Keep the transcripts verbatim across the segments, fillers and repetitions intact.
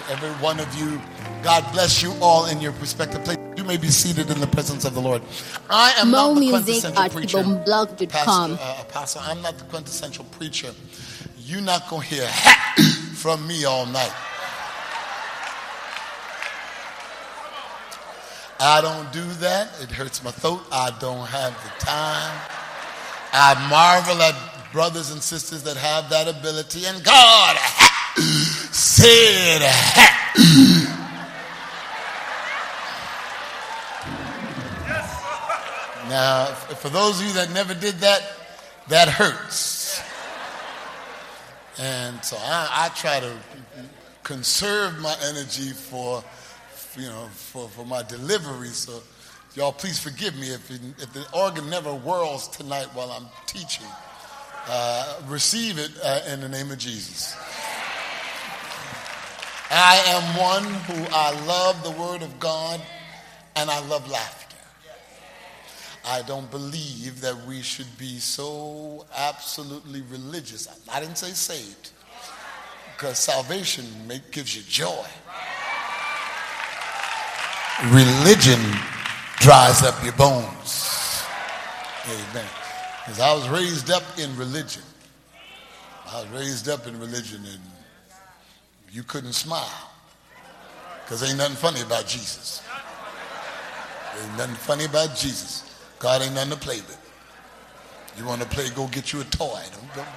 every one of you. God bless you all in your respective places. You may be seated in the presence of the Lord. I am More not the music quintessential at preacher. ibomblog dot com. Pastor, uh, Apostle, I'm not the quintessential preacher. You're not going to hear hat from me all night. I don't do that. It hurts my throat. I don't have the time. I marvel at brothers and sisters that have that ability. And God said, now, for those of you that never did that, that hurts. And so I, I try to conserve my energy for, you know, for, for my delivery. So y'all please forgive me if, it, if the organ never whirls tonight while I'm teaching. Uh, receive it uh, in the name of Jesus. I am one who I love the Word of God and I love laughter. I don't believe that we should be so absolutely religious. I didn't say saved, because salvation make, gives you joy. Religion dries up your bones. Amen. Because I was raised up in religion. I was raised up in religion and you couldn't smile because ain't nothing funny about Jesus. Ain't nothing funny about Jesus. God ain't nothing to play with. You want to play, go get you a toy. Don't, don't.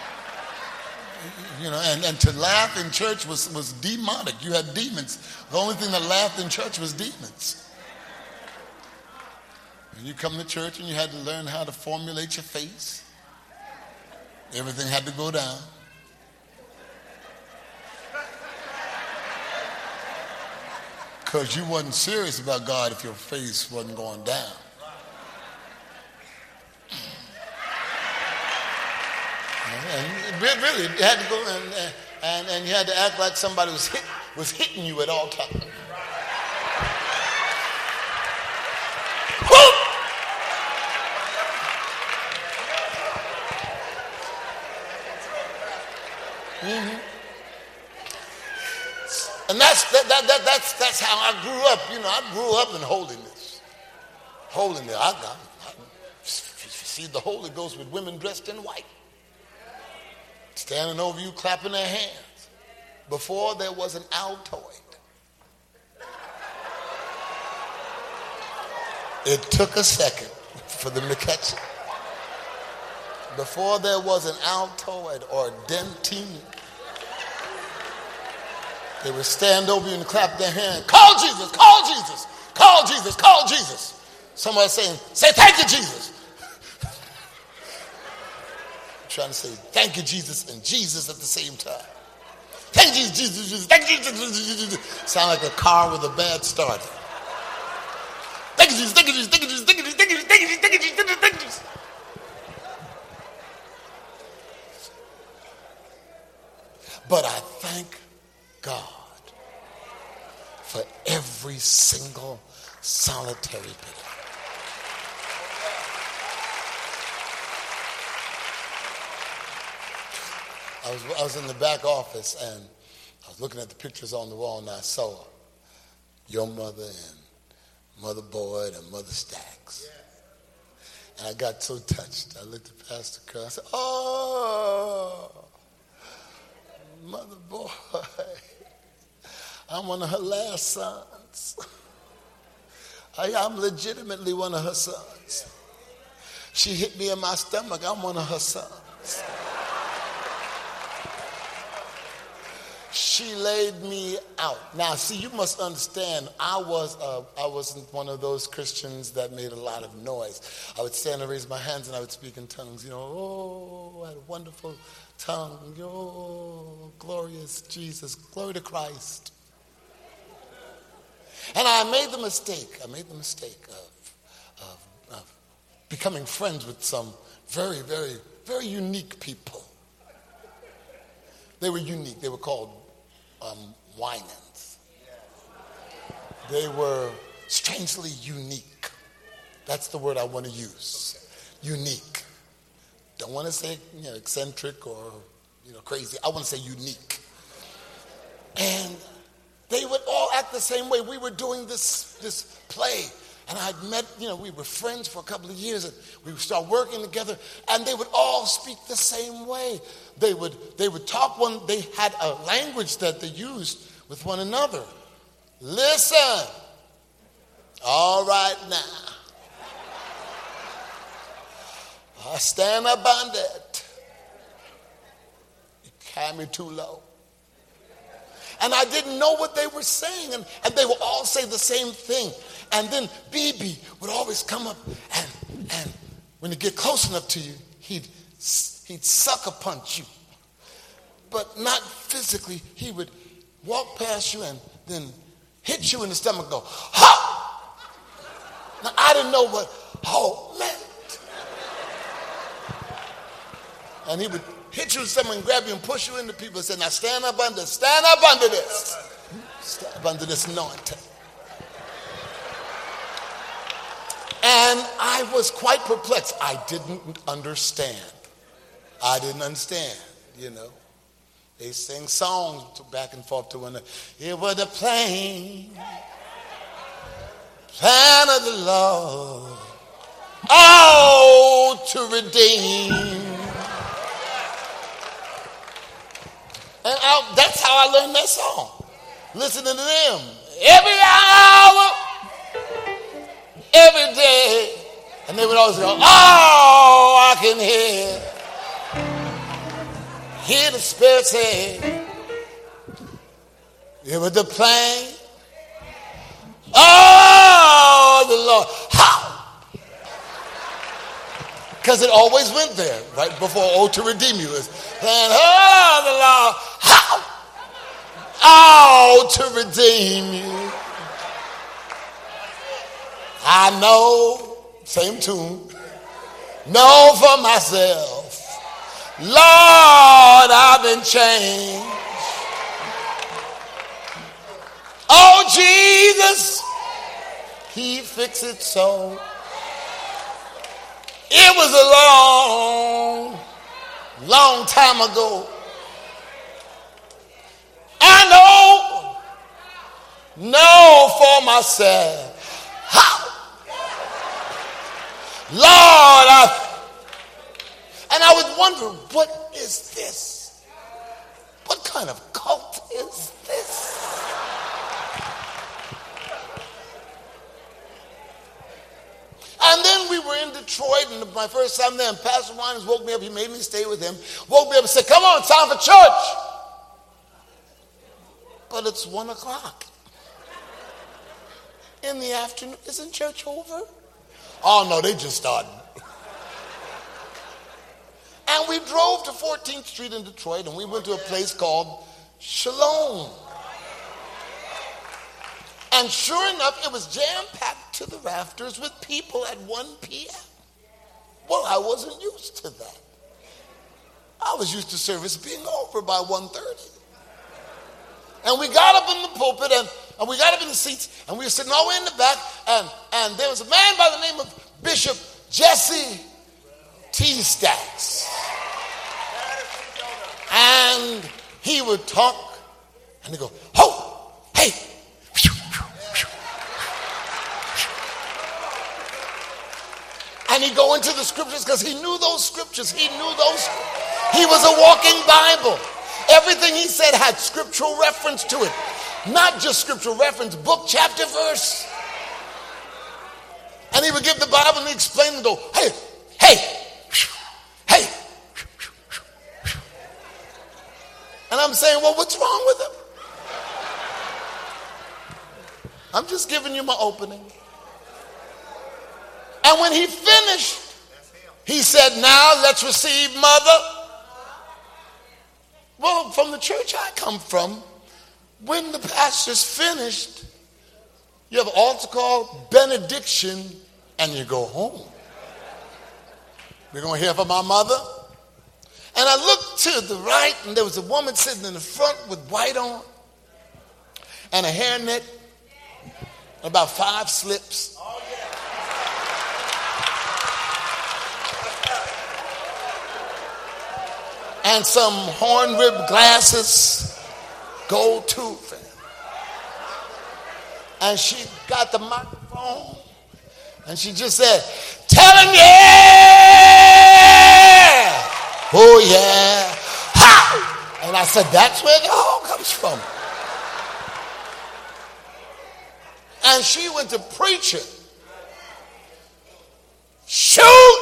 You know, and, and to laugh in church was, was demonic. You had demons. The only thing that laughed in church was demons. And you come to church and you had to learn how to formulate your face. Everything had to go down. Because you wasn't serious about God if your face wasn't going down. And really, you had to go and, and, and you had to act like somebody was, hit, was hitting you at all times. Mm-hmm. And that's that, that, that that's that's how I grew up. You know, I grew up in holiness. Holiness. I got. I, see the Holy Ghost with women dressed in white, standing over you, clapping their hands. Before there was an Altoid. It took a second for them to catch it. Before there was an Altoid or a Dentine, they would stand over you and clap their hand. Call Jesus, call Jesus, call Jesus, call Jesus. Somebody saying, say thank you, Jesus. Trying to say thank you, Jesus, and Jesus at the same time. Thank you, Jesus, Jesus, thank you, Jesus, Jesus. Sound like a car with a bad starter. Thank you, Jesus, thank you, Jesus, thank you, Jesus, thank you, Jesus, thank you, Jesus, thank you, Jesus, thank you, Jesus, thank you, Jesus. But I thank God for every single solitary bit of it. I was, I was in the back office and I was looking at the pictures on the wall and I saw your mother and Mother Boyd and Mother Stacks. And I got so touched. I looked at Pastor Kerr. I said, oh, Mother Boyd. I'm one of her last sons. I, I'm legitimately one of her sons. She hit me in my stomach. I'm one of her sons. She laid me out. Now, see, you must understand, I, was, uh, I wasn't one of those Christians that made a lot of noise. I would stand and raise my hands and I would speak in tongues. You know, oh, I had a wonderful tongue. Oh, glorious Jesus. Glory to Christ. And I made the mistake, I made the mistake of, of, of becoming friends with some very, very, very unique people. They were unique. They were called um, Winans. They were strangely unique. That's the word I want to use. Unique. Don't want to say, you know, eccentric or, you know, crazy. I want to say unique. And act the same way. We were doing this, this play, and I'd met, you know, we were friends for a couple of years, and we would start working together, and they would all speak the same way. They would, they would talk one, they had a language that they used with one another. Listen, all right now, I stand up on that. You carry me too low. And I didn't know what they were saying, and, and they would all say the same thing. And then B B would always come up, and, and when he get close enough to you, he'd, he'd sucker punch you. But not physically. He would walk past you and then hit you in the stomach and go, ha! Now, I didn't know what ho meant. And he would hit you in the stomach and grab you and push you into people and say, now stand up under, stand up under this. Stand up under this anointing. And I was quite perplexed. I didn't understand. I didn't understand, you know. They sing songs back and forth to one another. It was the plain plan of the Lord, oh, to redeem. And I, that's how I learned that song. Listening to them every hour, every day. And they would always go, oh, I can hear. Hear the Spirit say, it was the plain. Oh, the Lord. How? Because it always went there, right before oh, to redeem you is plan. Oh, the Lord. How? Oh, to redeem you. I know, same tune, know for myself. Lord, I've been changed. Oh, Jesus, he fixed it so. It was a long, long time ago. I know, know for myself. How? Lord, I and I would wonder, what is this? What kind of cult is this? And then we were in Detroit, and my first time there, and Pastor Winans woke me up. He made me stay with him. Woke me up and said, come on, time for church. But it's one o'clock in the afternoon. Isn't church over? Oh, no, they just started. And we drove to fourteenth Street in Detroit, and we went to a place called Shalom. And sure enough, it was jam-packed to the rafters with people at one p.m. Well, I wasn't used to that. I was used to service being over by one thirty. And we got up in the pulpit, and, and we got up in the seats, and we were sitting all the way in the back, and, and there was a man by the name of Bishop Jesse T. Stacks. And he would talk, and he'd go, ho, hey. And he'd go into the scriptures because he knew those scriptures. He knew those. He was a walking Bible. Everything he said had scriptural reference to it. Not just scriptural reference, book, chapter, verse. And he would give the Bible and he'd explain and go, hey, hey, hey. And I'm saying, well, what's wrong with him? I'm just giving you my opening. And when he finished, he said, now let's receive mother. Well, from the church I come from, when the pastor's finished, you have an altar call, benediction, and you go home. We're going to hear from our mother. And I looked to the right, and there was a woman sitting in the front with white on and a hairnet, about five slips. And some horn-ribbed glasses, gold tooth. And she got the microphone and she just said, tell him yeah. Oh yeah. Ha! And I said, that's where the all comes from. And she went to preaching. Shoot!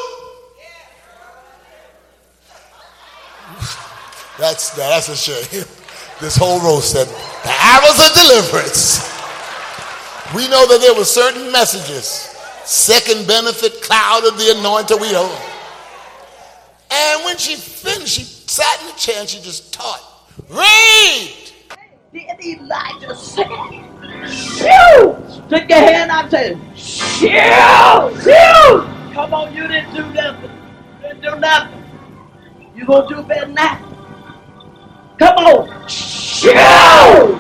That's, that's a shame. This whole row said, the arrows of deliverance. We know that there were certain messages. Second benefit, cloud of the anointed, we know. And when she finished, she sat in the chair and she just taught. Read! Then Elijah said, shoot! Stick your hand out and say, shoot! Shoot! Come on, you didn't do nothing. You didn't do nothing. You gonna do better than that. Come on, shoot!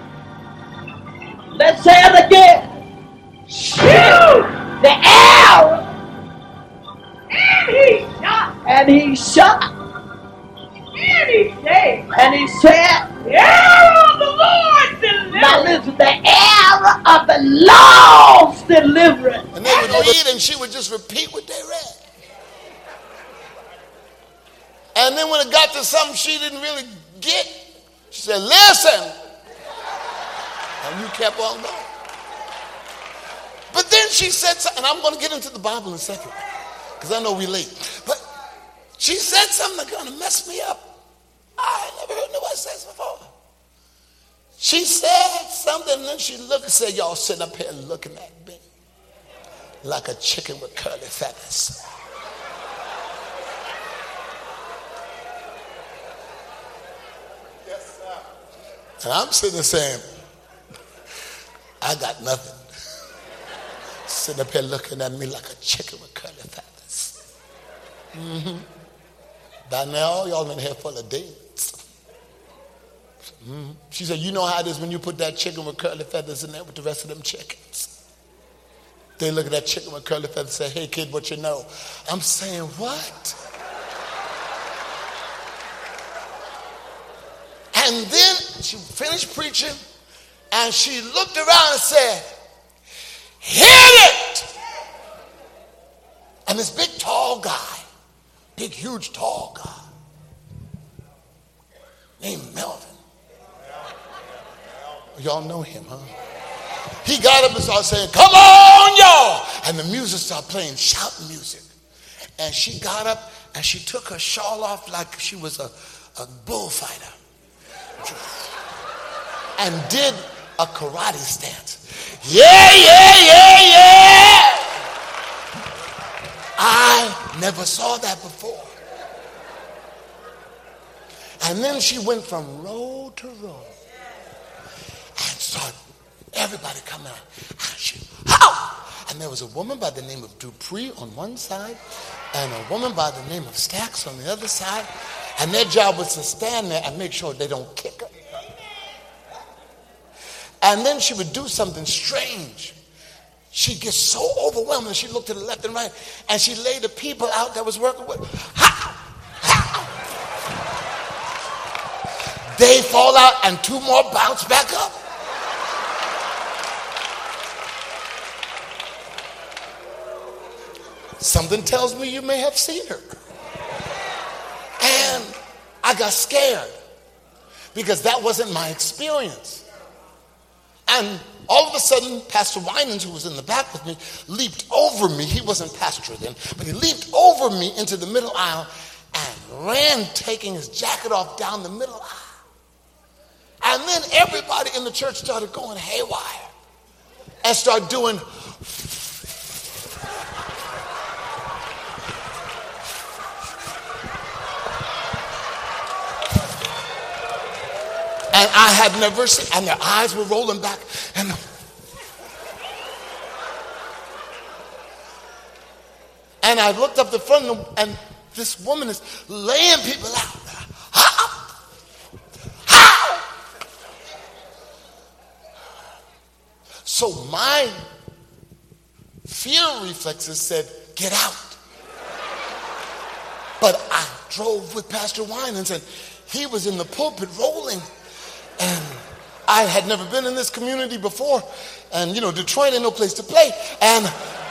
Let's say it again. Shoot! The arrow! And he shot. And he shot. And he said. And he said, the arrow of the Lord's deliverance. Now listen, the arrow of the Lord's deliverance. And they would read and she would just repeat what they read. And then when it got to something she didn't really get, she said, listen. And you kept on going. But then she said something, and I'm going to get into the Bible in a second, because I know we're late. But she said something that kind of messed me up. I never heard nobody say this before. She said something, and then she looked and said, y'all sitting up here looking at me like a chicken with curly feathers. And I'm sitting there saying, I got nothing. Sitting up here looking at me like a chicken with curly feathers. Mm-hmm. By now, y'all in here full of dates. Mm-hmm. She said, you know how it is when you put that chicken with curly feathers in there with the rest of them chickens. They look at that chicken with curly feathers and say, hey kid, what you know? I'm saying, what? And then she finished preaching and she looked around and said, hit it! And this big tall guy, big huge tall guy named Melvin. Y'all know him, huh? He got up and started saying, come on, y'all! And the music started playing, shouting music. And she got up and she took her shawl off like she was a, a bullfighter. And did a karate stance. Yeah, yeah, yeah, yeah. I never saw that before. And then she went from row to row and started everybody coming out. And she, how? And there was a woman by the name of Dupree on one side and a woman by the name of Stacks on the other side. And their job was to stand there and make sure they don't kick her. And then she would do something strange. She'd get so overwhelmed that she looked to the left and right and she laid the people out that was working with. Ha! Ha! They fall out and two more bounce back up. Something tells me you may have seen her. And I got scared because that wasn't my experience. And all of a sudden, Pastor Winans, who was in the back with me, leaped over me. He wasn't pastor then, but he leaped over me into the middle aisle and ran, taking his jacket off down the middle aisle. And then everybody in the church started going haywire and started doing. And I had never seen, and their eyes were rolling back. And, and I looked up the front, and this woman is laying people out. How? How? So my fear reflexes said, get out. But I drove with Pastor Winans, and he was in the pulpit rolling. And I had never been in this community before. And, you know, Detroit ain't no place to play. And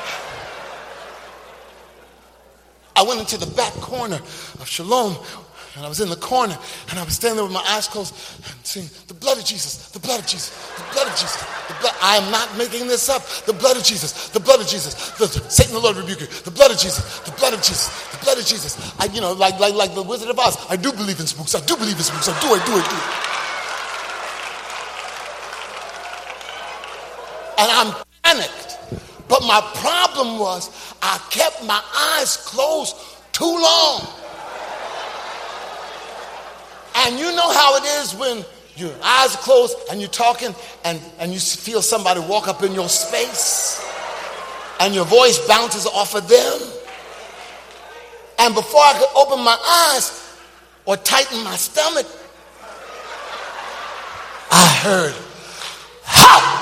I went into the back corner of Shalom, and I was in the corner, and I was standing there with my eyes closed and saying, the blood of Jesus, the blood of Jesus, the blood of Jesus. The blood. I am not making this up. The blood of Jesus, the blood of Jesus. The, Satan, the Lord rebuke you. The blood of Jesus, the blood of Jesus, the blood of Jesus. I, you know, like, like, like the Wizard of Oz, I do believe in spooks. I do believe in spooks. I do, I do, I do. And I'm panicked. But my problem was I kept my eyes closed too long. And you know how it is when your eyes are closed and you're talking and, and you feel somebody walk up in your space and your voice bounces off of them. And before I could open my eyes or tighten my stomach, I heard, "How!"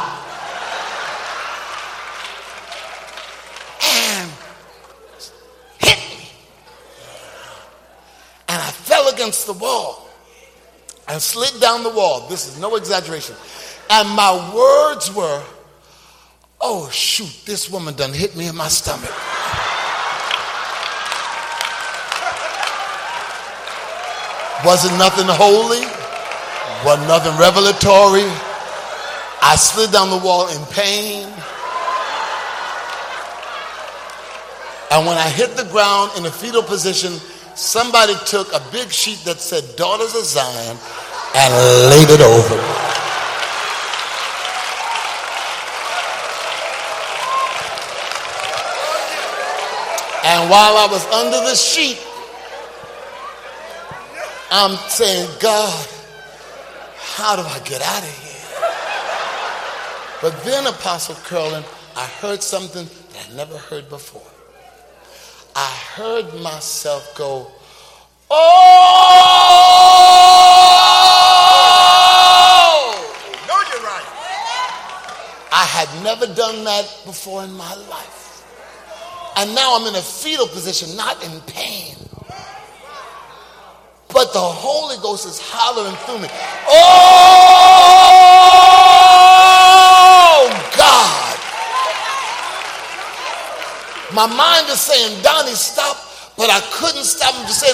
And hit me. And I fell against the wall. And slid down the wall. This is no exaggeration. And my words were, oh, shoot, this woman done hit me in my stomach. Wasn't nothing holy. Wasn't nothing revelatory. I slid down the wall in pain. And when I hit the ground in a fetal position, somebody took a big sheet that said Daughters of Zion and laid it over me. And while I was under the sheet, I'm saying, God, how do I get out of here? But then, Apostle Curlin, I heard something that I never heard before. I heard myself go, oh! No, you're right. I had never done that before in my life. And now I'm in a fetal position, not in pain. But the Holy Ghost is hollering through me. Oh, God. My mind is saying, Donnie, stop. But I couldn't stop him just saying,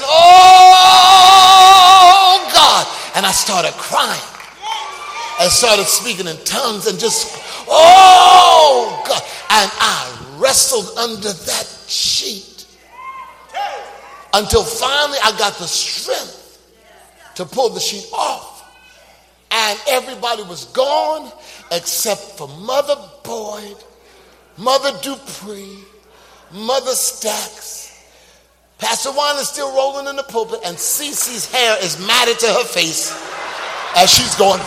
oh, God. And I started crying. I started speaking in tongues and just, oh, God. And I wrestled under that sheet until finally I got the strength to pull the sheet off. And everybody was gone except for Mother Boyd, Mother Dupree, Mother Stacks. Pastor Juan is still rolling in the pulpit, and Cece's hair is matted to her face as she's going.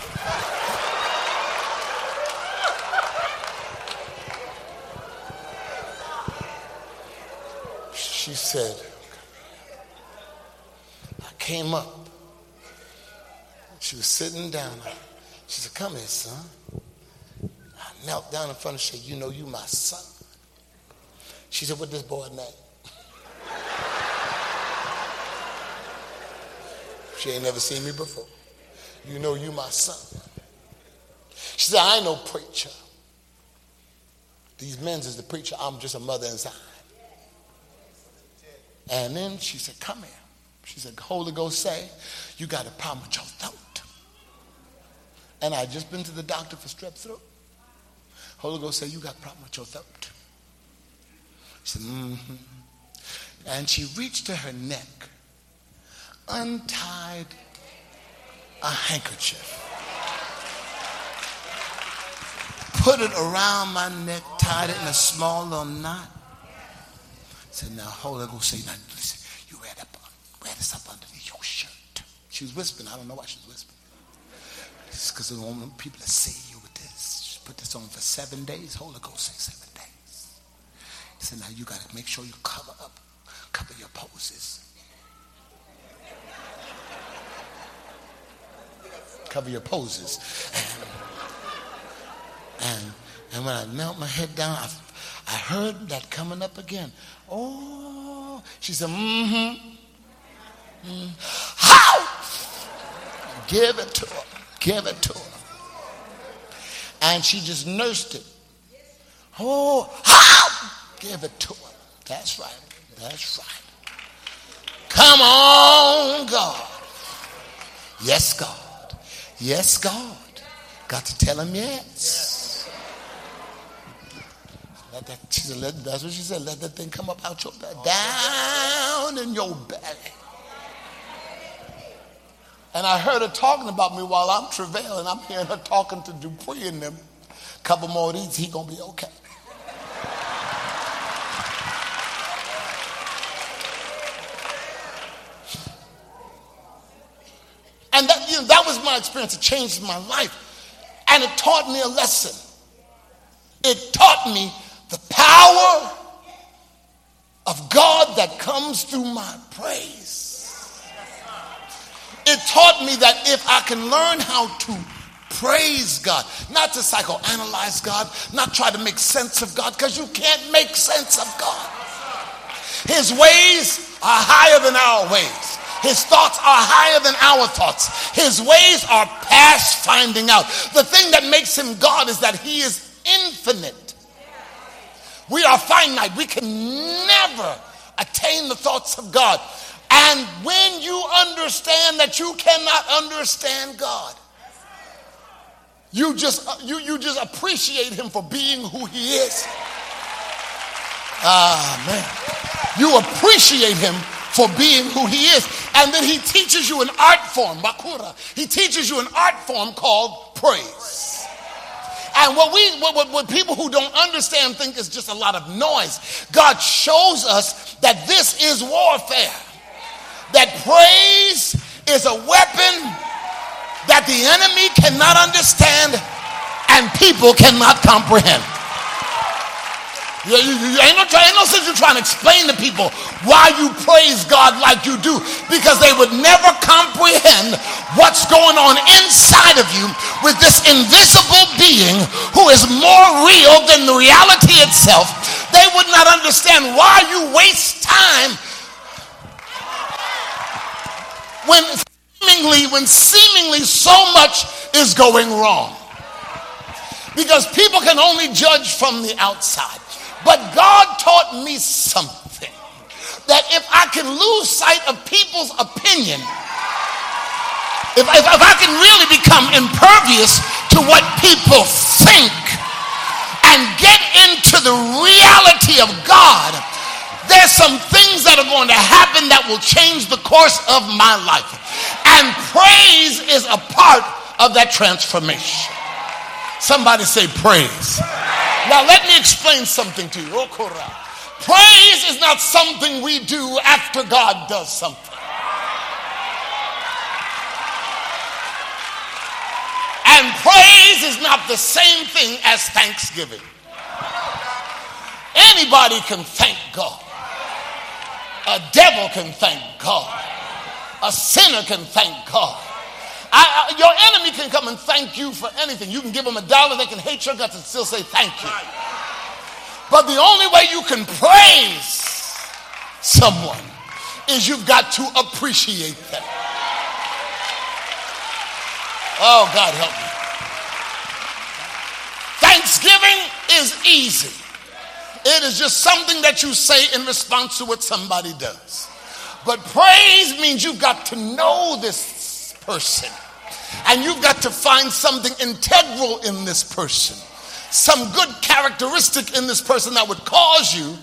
She said, I came up. She was sitting down. She said, come here, son. I knelt down in front of her and said, you know you my son. She said, what this boy name? She ain't never seen me before. You know you my son. She said, I ain't no preacher. These men's is the preacher. I'm just a mother inside. And then she said, come here. She said, Holy Ghost say, you got a problem with your throat. And I just been to the doctor for strep throat. Holy Ghost said, you got a problem with your throat. She said, mm-hmm. And she reached to her neck, untied a handkerchief, put it around my neck, tied it in a small little knot. Said, now, Holy Ghost say, now, listen, you wear, that, wear this up underneath your shirt. She was whispering. I don't know why she was whispering. It's because I don't want people to see you with this. Just put this on for seven days. Holy Ghost say seven days. He said, now, you got to make sure you cover up, cover your poses. Cover your poses. And, and, and when I knelt my head down, I, I heard that coming up again. Oh, she said, mm-hmm. Mm. How? Give it to her. Give it to her. And she just nursed it. Oh, how? Give it to her. That's right. That's right. Come on, God. Yes, God. Yes, God. Got to tell him yes. Let that, she said, let, that's what she said. Let that thing come up out your belly. Down in your belly. And I heard her talking about me while I'm travailing. I'm hearing her talking to Dupree and them. A couple more of these, he gonna be okay. And that, you know, that was my experience. It changed my life. And it taught me a lesson. It taught me the power of God that comes through my praise. It taught me that if I can learn how to praise God, not to psychoanalyze God, not try to make sense of God, because you can't make sense of God. His ways are higher than our ways. His thoughts are higher than our thoughts. His ways are past finding out. The thing that makes him God is that he is infinite. We are finite. We can never attain the thoughts of God. And when you understand that you cannot understand God, you just you, you just appreciate him for being who he is. Ah, man. You appreciate him for being who he is. And then he teaches you an art form, bakura. He teaches you an art form called praise. And what we what, what, what people who don't understand think is just a lot of noise. God shows us that this is warfare. That praise is a weapon that the enemy cannot understand and people cannot comprehend. You, you, you, ain't, no, ain't no sense you trying to explain to people why you praise God like you do, because they would never comprehend what's going on inside of you with this invisible being who is more real than the reality itself. They would not understand why you waste time when seemingly, when seemingly so much is going wrong. Because people can only judge from the outside. But God taught me something. That if I can lose sight of people's opinion, if, if, if I can really become impervious to what people think and get into the reality of God, there's some things that are going to happen that will change the course of my life. And praise is a part of that transformation. Somebody say praise. Now let me explain something to you. Praise is not something we do after God does something. And praise is not the same thing as thanksgiving. Anybody can thank God. A devil can thank God. A sinner can thank God. I, I, your enemy can come and thank you for anything. You can give them a dollar, they can hate your guts and still say thank you. But the only way you can praise someone is you've got to appreciate them. Oh, God help me. Thanksgiving is easy. It is just something that you say in response to what somebody does. But praise means you've got to know this person. And you've got to find something integral in this person. Some good characteristic in this person that would cause you,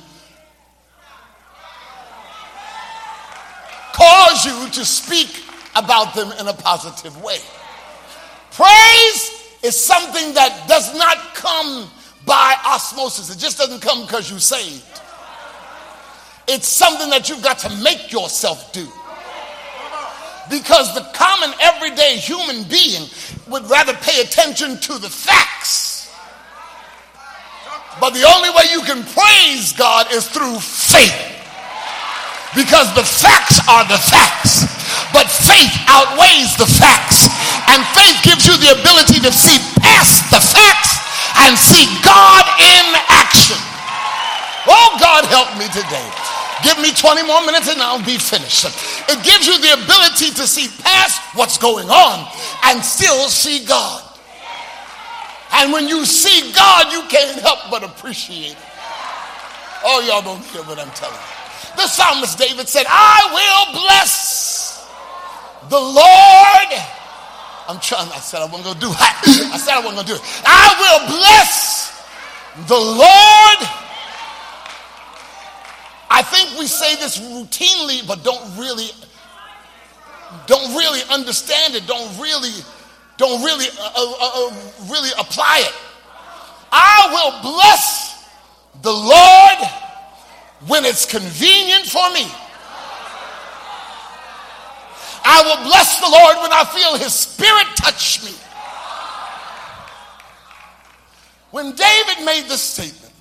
cause you to speak about them in a positive way. Praise is something that does not come by osmosis. It just doesn't come because you're saved. It's something that you've got to make yourself do. Because the common everyday human being would rather pay attention to the facts. But the only way you can praise God is through faith. Because the facts are the facts. But faith outweighs the facts. And faith gives you the ability to see past the facts and see God in action. Oh, God help me today. Give me twenty more minutes and I'll be finished. It gives you the ability to see past what's going on and still see God. And when you see God, you can't help but appreciate it. Oh, y'all don't hear what I'm telling you. The psalmist David said, I will bless the Lord. I'm trying, I said I wasn't going to do it. I said I wasn't going to do it. I will bless the Lord. I think we say this routinely, but don't really, don't really understand it. Don't really, don't really, uh, uh, uh, really apply it. I will bless the Lord when it's convenient for me. I will bless the Lord when I feel his spirit touch me. When David made this statement,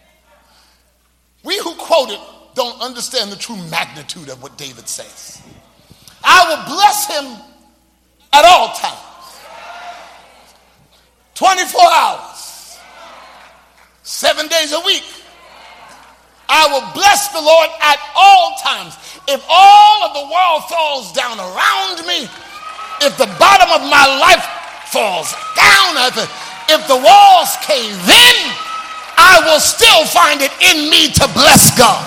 we who quote it don't understand the true magnitude of what David says. I will bless him at all times. twenty-four hours. Seven days a week. I will bless the Lord at all times. If all of the world falls down around me, if the bottom of my life falls down, if the walls cave in, I will still find it in me to bless God.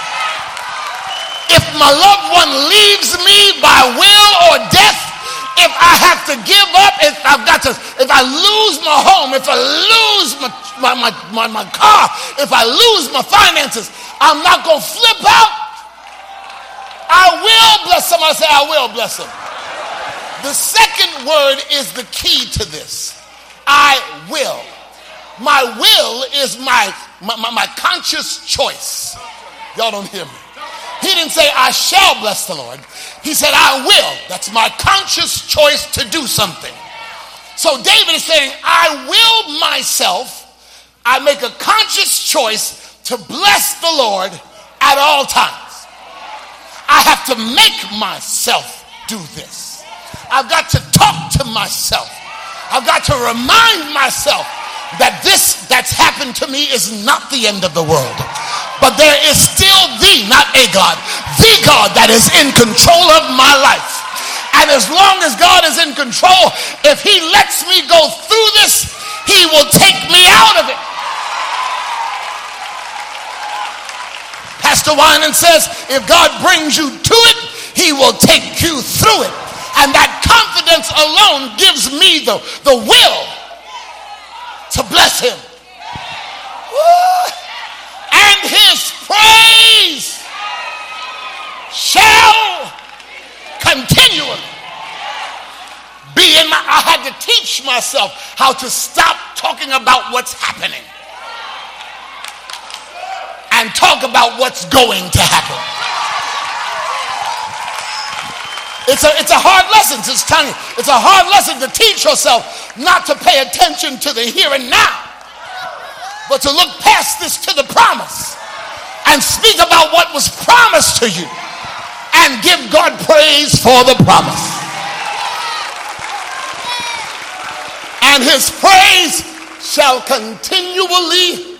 If my loved one leaves me by will or death, if I have to give up, if I've got to, if I lose my home, if I lose my my my, my, my car, if I lose my finances, I'm not going to flip out. I will bless somebody. Say, I will bless him. The second word is the key to this. I will. My will is my, my, my, my conscious choice. Y'all don't hear me. He didn't say, I shall bless the Lord. He said, I will. That's my conscious choice to do something. So David is saying, I will myself. I make a conscious choice to bless the Lord at all times. I have to make myself do this. I've got to talk to myself. I've got to remind myself that this that's happened to me is not the end of the world. But there is still the, not a God, the God that is in control of my life. And as long as God is in control, if he lets me go through this, he will take me out of it. Pastor Winan says, if God brings you to it, he will take you through it. And that confidence alone gives me the, the will to bless him. Woo! And his praise shall continually be in my, I had to teach myself how to stop talking about what's happening and talk about what's going to happen. It's a, it's a hard lesson. It's, tiny. It's a hard lesson to teach yourself not to pay attention to the here and now, but to look past this to the promise and speak about what was promised to you and give God praise for the promise. And his praise shall continually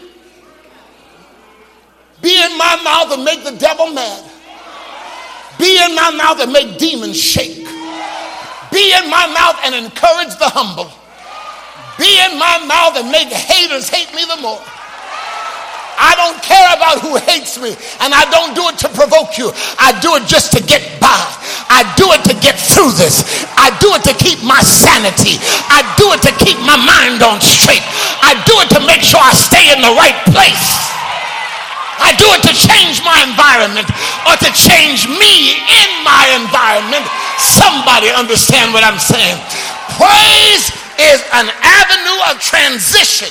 be in my mouth and make the devil mad. Be in my mouth and make demons shake. Be in my mouth and encourage the humble. Be in my mouth and make haters hate me the more. I don't care about who hates me, and I don't do it to provoke you. I do it just to get by. I do it to get through this. I do it to keep my sanity. I do it to keep my mind on straight. I do it to make sure I stay in the right place. I do it to change my environment or to change me in my environment. Somebody understand what I'm saying? Praise is an avenue of transition.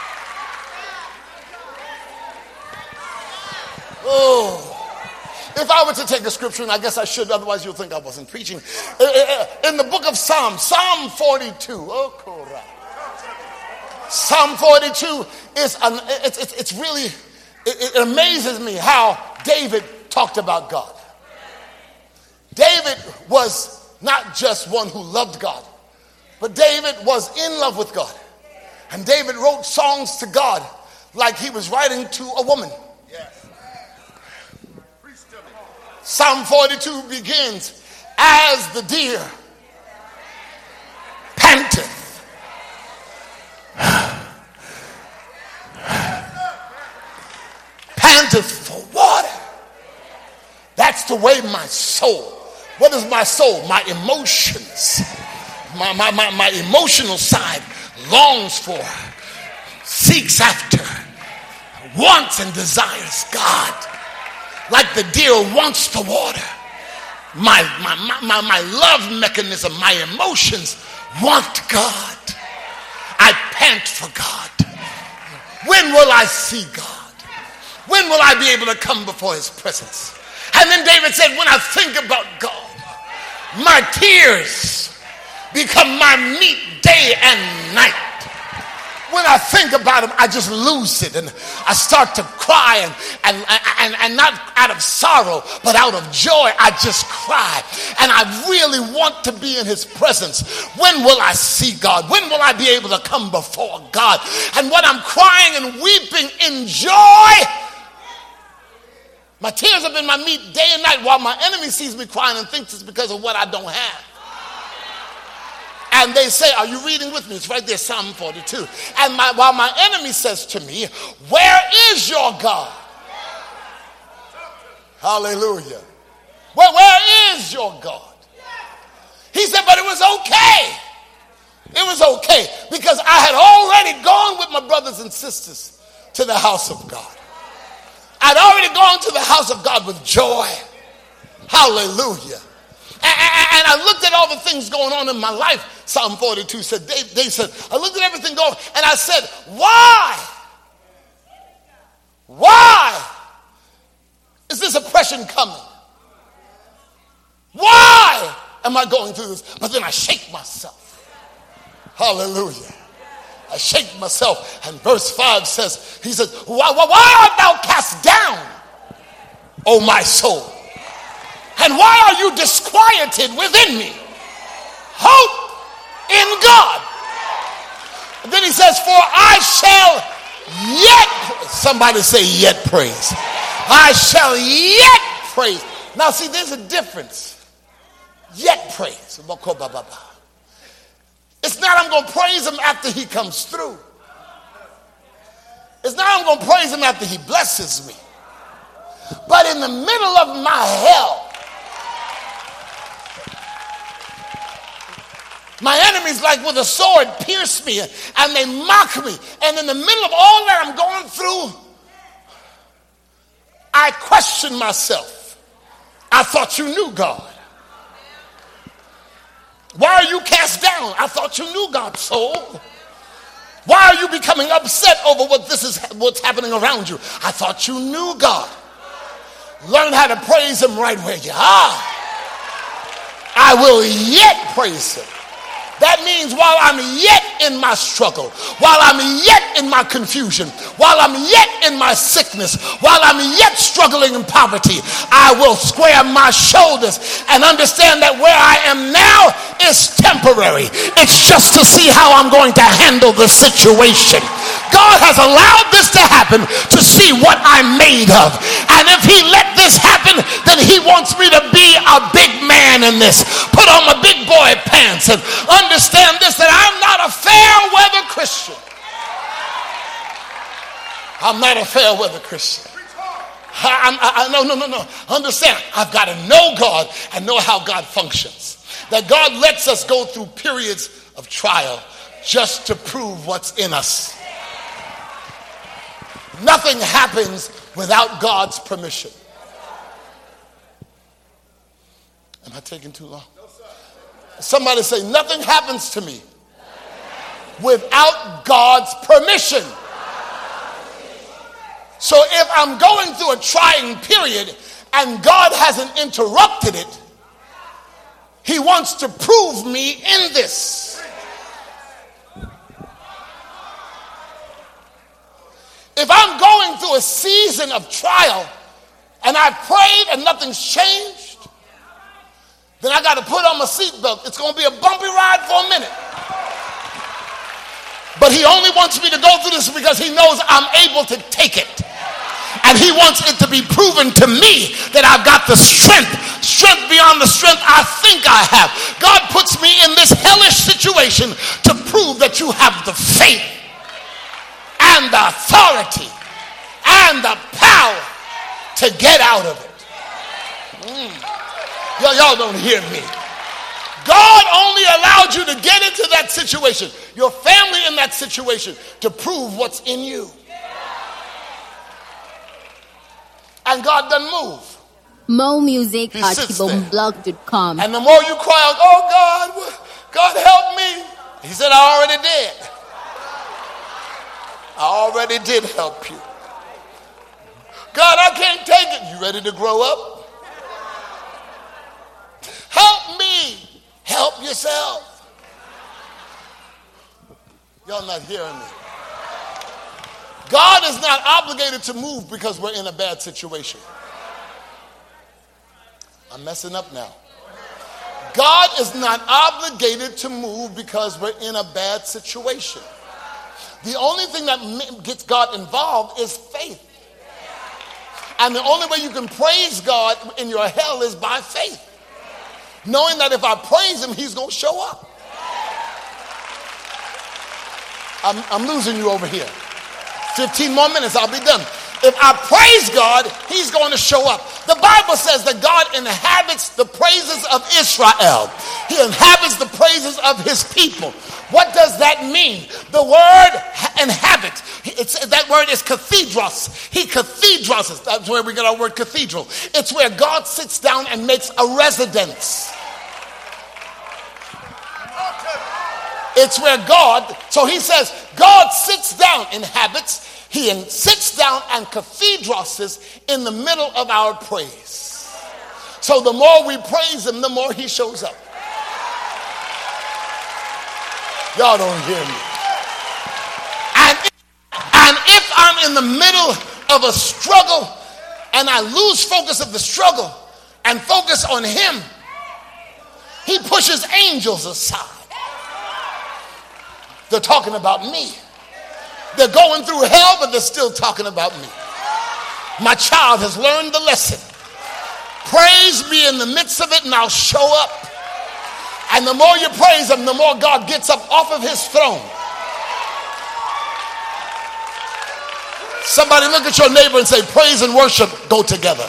Oh, if I were to take a scripture, and I guess I should, otherwise you'll think I wasn't preaching. In the book of Psalms, Psalm forty-two. Oh, correct. Psalm forty-two is an, it's, it's, it's really, it, it amazes me how David talked about God. David was not just one who loved God, but David was in love with God. And David wrote songs to God like he was writing to a woman. Psalm forty-two begins, as the deer panteth thirsteth for water. That's the way my soul. What is my soul? My emotions. My, my, my, my emotional side longs for, seeks after, wants and desires God. Like the deer wants the water. My, my, my, my, my love mechanism, my emotions want God. I pant for God. When will I see God? When will I be able to come before his presence? And then David said, when I think about God, my tears become my meat day and night. When I think about him, I just lose it and I start to cry, and, and, and, and not out of sorrow, but out of joy. I just cry, and I really want to be in his presence. When will I see God? When will I be able to come before God? And when I'm crying and weeping in joy, my tears have been my meat day and night, while my enemy sees me crying and thinks it's because of what I don't have. And they say, are you reading with me? It's right there, Psalm forty-two. And my, while my enemy says to me, where is your God? Hallelujah. Well, where is your God? He said, but it was okay. It was okay because I had already gone with my brothers and sisters to the house of God. I'd already gone to the house of God with joy. Hallelujah. And I looked at all the things going on in my life. Psalm forty-two said, they, they said, I looked at everything going, and I said, why? Why is this oppression coming? Why am I going through this? But then I shake myself. Hallelujah. I shake myself. And verse five says, he says, why, why, why art thou cast down, O my soul? And why are you disquieted within me? Hope in God. And then he says, for I shall yet, somebody say yet praise. I shall yet praise. Now see, there's a difference. Yet praise. It's not I'm going to praise him after he comes through. It's not I'm going to praise him after he blesses me. But in the middle of my hell, my enemies, like with a sword, pierce me and they mock me. And in the middle of all that I'm going through, I question myself. I thought you knew God. Why are you cast down? I thought you knew God, soul. Why are you becoming upset over what this is, what's happening around you? I thought you knew God. Learn how to praise him right where you are. I will yet praise him. That means while I'm yet in my struggle, while I'm yet in my confusion, while I'm yet in my sickness, while I'm yet struggling in poverty, I will square my shoulders and understand that where I am now is temporary. It's just to see how I'm going to handle the situation. God has allowed this to happen to see what I'm made of. And if he let this happen, then he wants me to be a big man in this. Put on my big boy pants and understand this, that I'm not a fair weather Christian. I'm not a fair weather Christian. I, I, I, no, no, no, no. Understand, I've got to know God and know how God functions. That God lets us go through periods of trial just to prove what's in us. Nothing happens without God's permission. Am I taking too long? Somebody say, nothing happens to me without God's permission. So if I'm going through a trying period and God hasn't interrupted it, he wants to prove me in this. If I'm going through a season of trial and I've prayed and nothing's changed, then I got to put on my seatbelt. It's going to be a bumpy ride for a minute. But he only wants me to go through this because he knows I'm able to take it. And he wants it to be proven to me that I've got the strength, strength beyond the strength I think I have. God puts me in this hellish situation to prove that you have the faith and the authority and the power to get out of it. Mm. Y'all, y'all don't hear me. God only allowed you to get into that situation, your family in that situation, to prove what's in you. And God doesn't move. More music at kibom blog dot com. And the more you cry out, oh God, God help me. He said, I already did. I already did help you. God, I can't take it. You ready to grow up? Help me. Help yourself. Y'all not hearing me. God is not obligated to move because we're in a bad situation. I'm messing up now. God is not obligated to move because we're in a bad situation. The only thing that gets God involved is faith. And the only way you can praise God in your hell is by faith. Knowing that if I praise him, he's going to show up. I'm, I'm losing you over here. fifteen more minutes, I'll be done. If I praise God, he's going to show up. The Bible says that God inhabits the praises of Israel. He inhabits the praises of his people. What does that mean? The word inhabit, it's, that word is cathedros. He cathedros. That's where we get our word cathedral. It's where God sits down and makes a residence. It's where God, so he says, God sits down, inhabits, he sits down and cathedroses in the middle of our praise. So the more we praise him, the more he shows up. Y'all don't hear me. And if, and if I'm in the middle of a struggle and I lose focus of the struggle and focus on him, he pushes angels aside. They're talking about me. They're going through hell, but they're still talking about me. My child has learned the lesson. Praise me in the midst of it and I'll show up. And the more you praise him, the more God gets up off of his throne. Somebody look at your neighbor and say, praise and worship go together.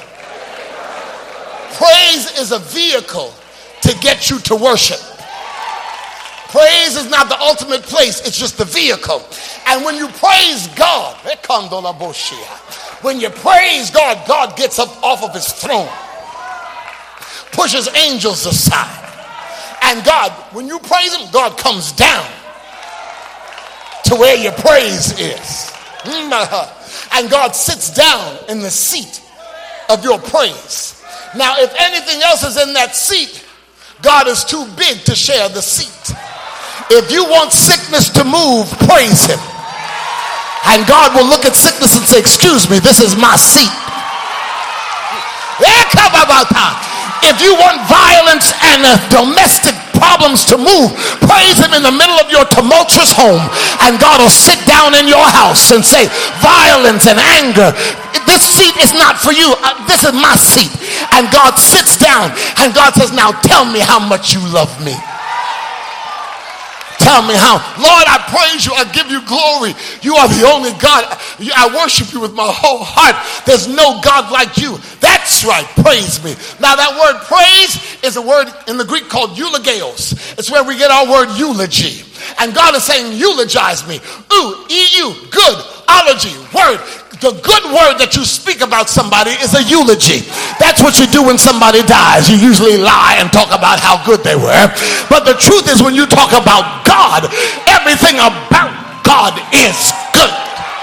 Praise is a vehicle to get you to worship. Praise is not the ultimate place, it's just the vehicle. And when you praise God, when you praise God, God gets up off of his throne, pushes angels aside. And God, when you praise him, God comes down to where your praise is. And God sits down in the seat of your praise. Now, if anything else is in that seat, God is too big to share the seat. If you want sickness to move, praise him. And God will look at sickness and say, excuse me, this is my seat. If you want violence and uh, domestic problems to move, praise him in the middle of your tumultuous home. And God will sit down in your house and say, violence and anger, this seat is not for you. Uh, this is my seat. And God sits down and God says, now tell me how much you love me. Tell me how. Lord, I praise you. I give you glory. You are the only God. I worship you with my whole heart. There's no God like you. That's right. Praise me. Now that word praise is a word in the Greek called eulogeos. It's where we get our word eulogy. And God is saying, eulogize me. Ooh, E U, good, ology, word. The good word that you speak about somebody is a eulogy. That's what you do when somebody dies. You usually lie and talk about how good they were. But the truth is, when you talk about God, everything about God is good.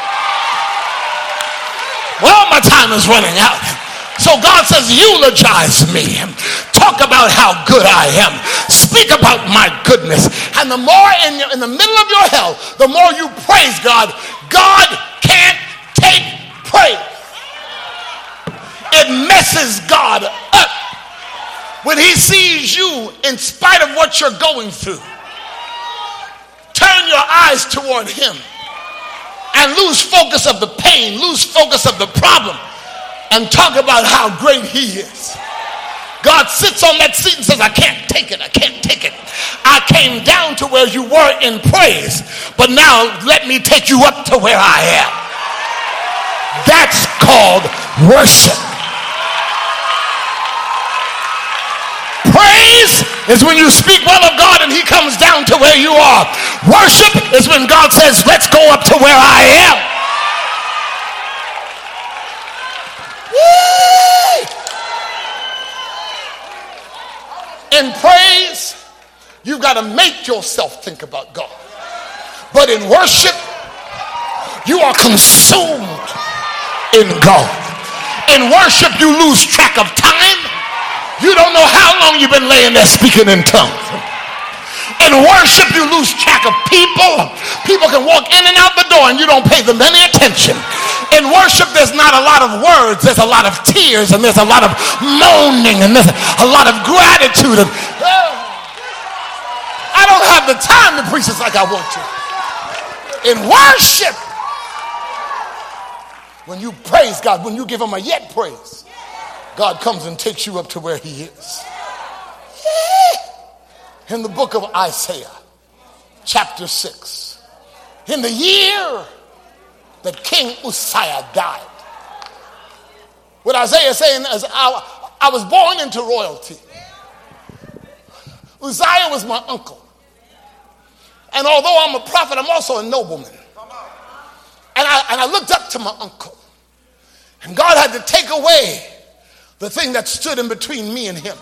Well, my time is running out. So God says, eulogize me. Talk about how good I am. Speak about my goodness. And the more in, your, in the middle of your hell, the more you praise God, God can't take praise. It messes God up when he sees you in spite of what you're going through. Turn your eyes toward him and lose focus of the pain, lose focus of the problem, and talk about how great he is. God sits on that seat and says, I can't take it, I can't take it. I came down to where you were in praise, but now let me take you up to where I am. That's called worship. is when you speak well of God and he comes down to where you are. Worship is when God says, let's go up to where I am. Woo! In praise, you've got to make yourself think about God. But in worship, you are consumed in God. In worship, you lose track of time. You don't know how long you've been laying there speaking in tongues. In worship, you lose track of people. People can walk in and out the door and you don't pay them any attention. In worship, there's not a lot of words. There's a lot of tears and there's a lot of moaning and there's a lot of gratitude. And, oh, I don't have the time to preach this like I want to. In worship, when you praise God, when you give him a yet praise, God comes and takes you up to where he is. Yeah. In the book of Isaiah, chapter six, in the year that King Uzziah died, what Isaiah is saying is, I, I was born into royalty. Uzziah was my uncle. And although I'm a prophet, I'm also a nobleman. And I, and I looked up to my uncle. And God had to take away the thing that stood in between me and him.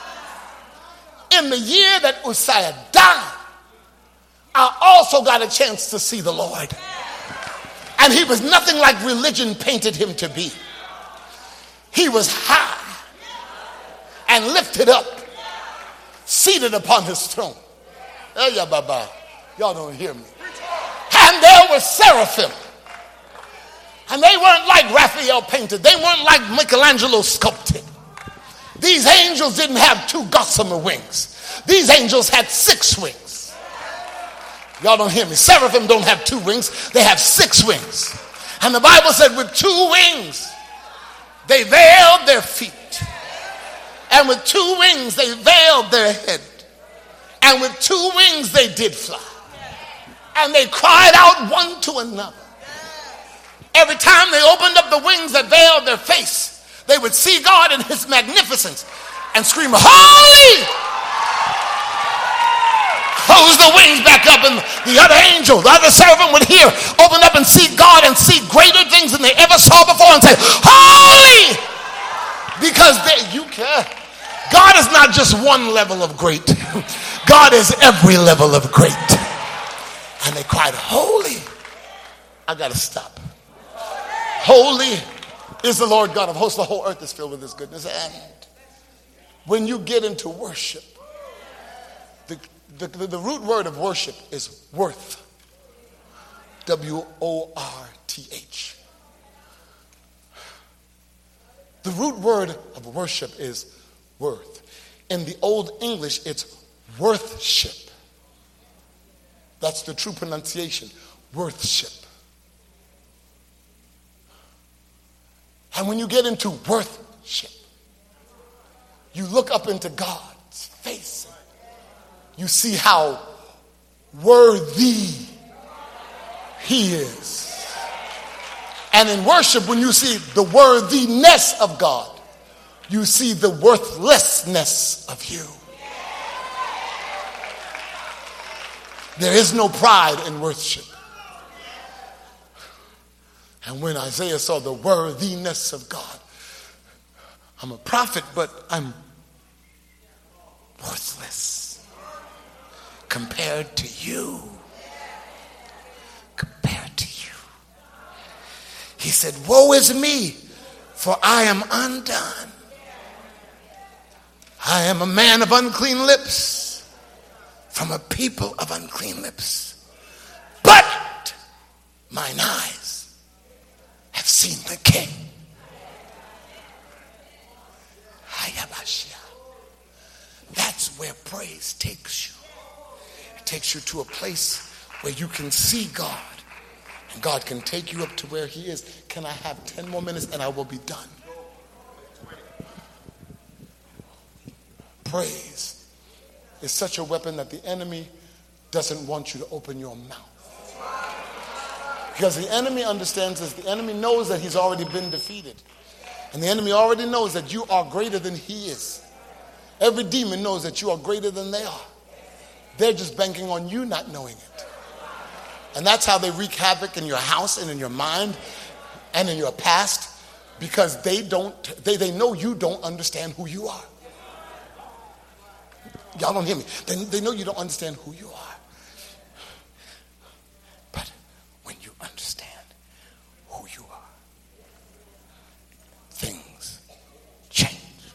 In the year that Uzziah died, I also got a chance to see the Lord. And he was nothing like religion painted him to be. He was high and lifted up, seated upon his throne. Hey, yeah, baba. Y'all don't hear me. And there was seraphim. And they weren't like Raphael painted. They weren't like Michelangelo sculpted. These angels didn't have two gossamer wings. These angels had six wings. Y'all don't hear me. Seraphim don't have two wings. They have six wings. And the Bible said with two wings, they veiled their feet. And with two wings, they veiled their head. And with two wings, they did fly. And they cried out one to another. Every time they opened up the wings that veiled their face, they would see God in his magnificence and scream, holy! Close the wings back up, and the other angel, the other seraphim would hear, open up and see God and see greater things than they ever saw before and say, holy! Because they, you can. God is not just one level of great. God is every level of great. And they cried, holy. I got to stop. Holy is the Lord God of hosts. The whole earth is filled with his goodness. And when you get into worship, the, the, the, the root word of worship is worth. W O R T H. The root word of worship is worth. In the Old English, it's worthship. That's the true pronunciation. Worthship. And when you get into worship, you look up into God's face. You see how worthy he is. And in worship, when you see the worthiness of God, you see the worthlessness of you. There is no pride in worship. And when Isaiah saw the worthiness of God, I'm a prophet, but I'm worthless compared to you. Compared to you. He said, woe is me, for I am undone. I am a man of unclean lips, from a people of unclean lips. But mine eyes have seen the King. That's where praise takes you. It takes you to a place where you can see God. And God can take you up to where he is. Can I have ten more minutes and I will be done? Praise is such a weapon that the enemy doesn't want you to open your mouth. Because the enemy understands this. The enemy knows that he's already been defeated. And the enemy already knows that you are greater than he is. Every demon knows that you are greater than they are. They're just banking on you not knowing it. And that's how they wreak havoc in your house and in your mind and in your past, because they don't, they, they know you don't understand who you are. Y'all don't hear me. They, they know you don't understand who you are. But when you understand who you are, things change.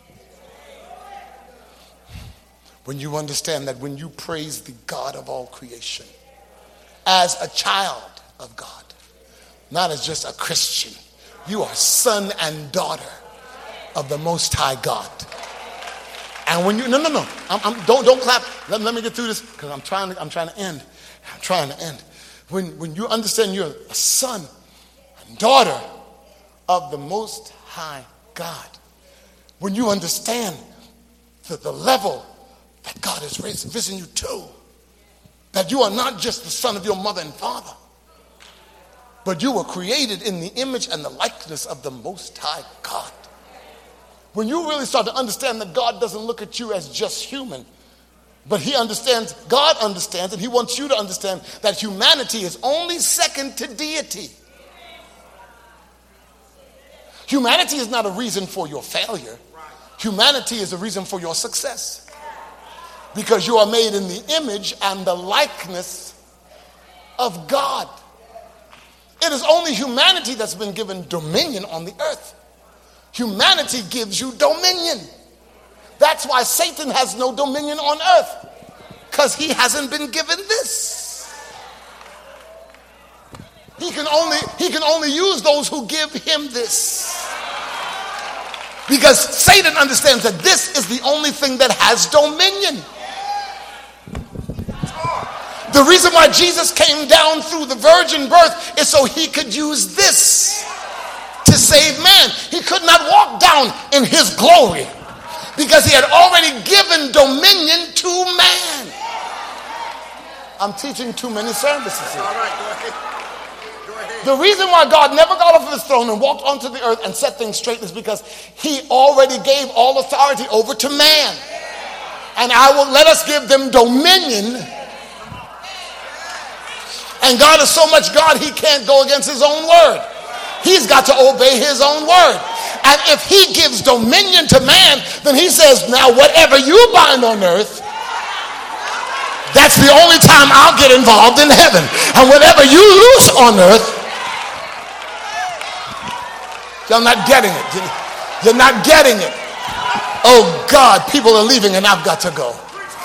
When you understand that when you praise the God of all creation, as a child of God, not as just a Christian, you are son and daughter of the Most High God. And when you, no, no, no, I'm, I'm, don't, don't clap. Let, let me get through this, because I'm trying to, I'm trying to end. I'm trying to end. When, when you understand you're a son and daughter of the Most High God, when you understand the, the level that God has raised, risen you to, that you are not just the son of your mother and father, but you were created in the image and the likeness of the Most High God. When you really start to understand that God doesn't look at you as just human, but he understands, God understands, and he wants you to understand that humanity is only second to deity. Humanity is not a reason for your failure. Humanity is a reason for your success. Because you are made in the image and the likeness of God. It is only humanity that's been given dominion on the earth. Humanity gives you dominion. That's why Satan has no dominion on earth, because he hasn't been given this. He can only he can only use those who give him this. Because Satan understands that this is the only thing that has dominion. The reason why Jesus came down through the virgin birth is so he could use this to save man. He could not walk down in his glory because he had already given dominion to man. I'm teaching too many services here. All right, go ahead. Go ahead. The reason why God never got off of his throne and walked onto the earth and set things straight is because he already gave all authority over to man. And I will let us give them dominion. And God is so much God, he can't go against his own word. He's got to obey his own word. And if he gives dominion to man, then he says, now whatever you bind on earth, that's the only time I'll get involved in heaven. And whatever you loose on earth, you're not getting it. You're not getting it. Oh God, people are leaving and I've got to go.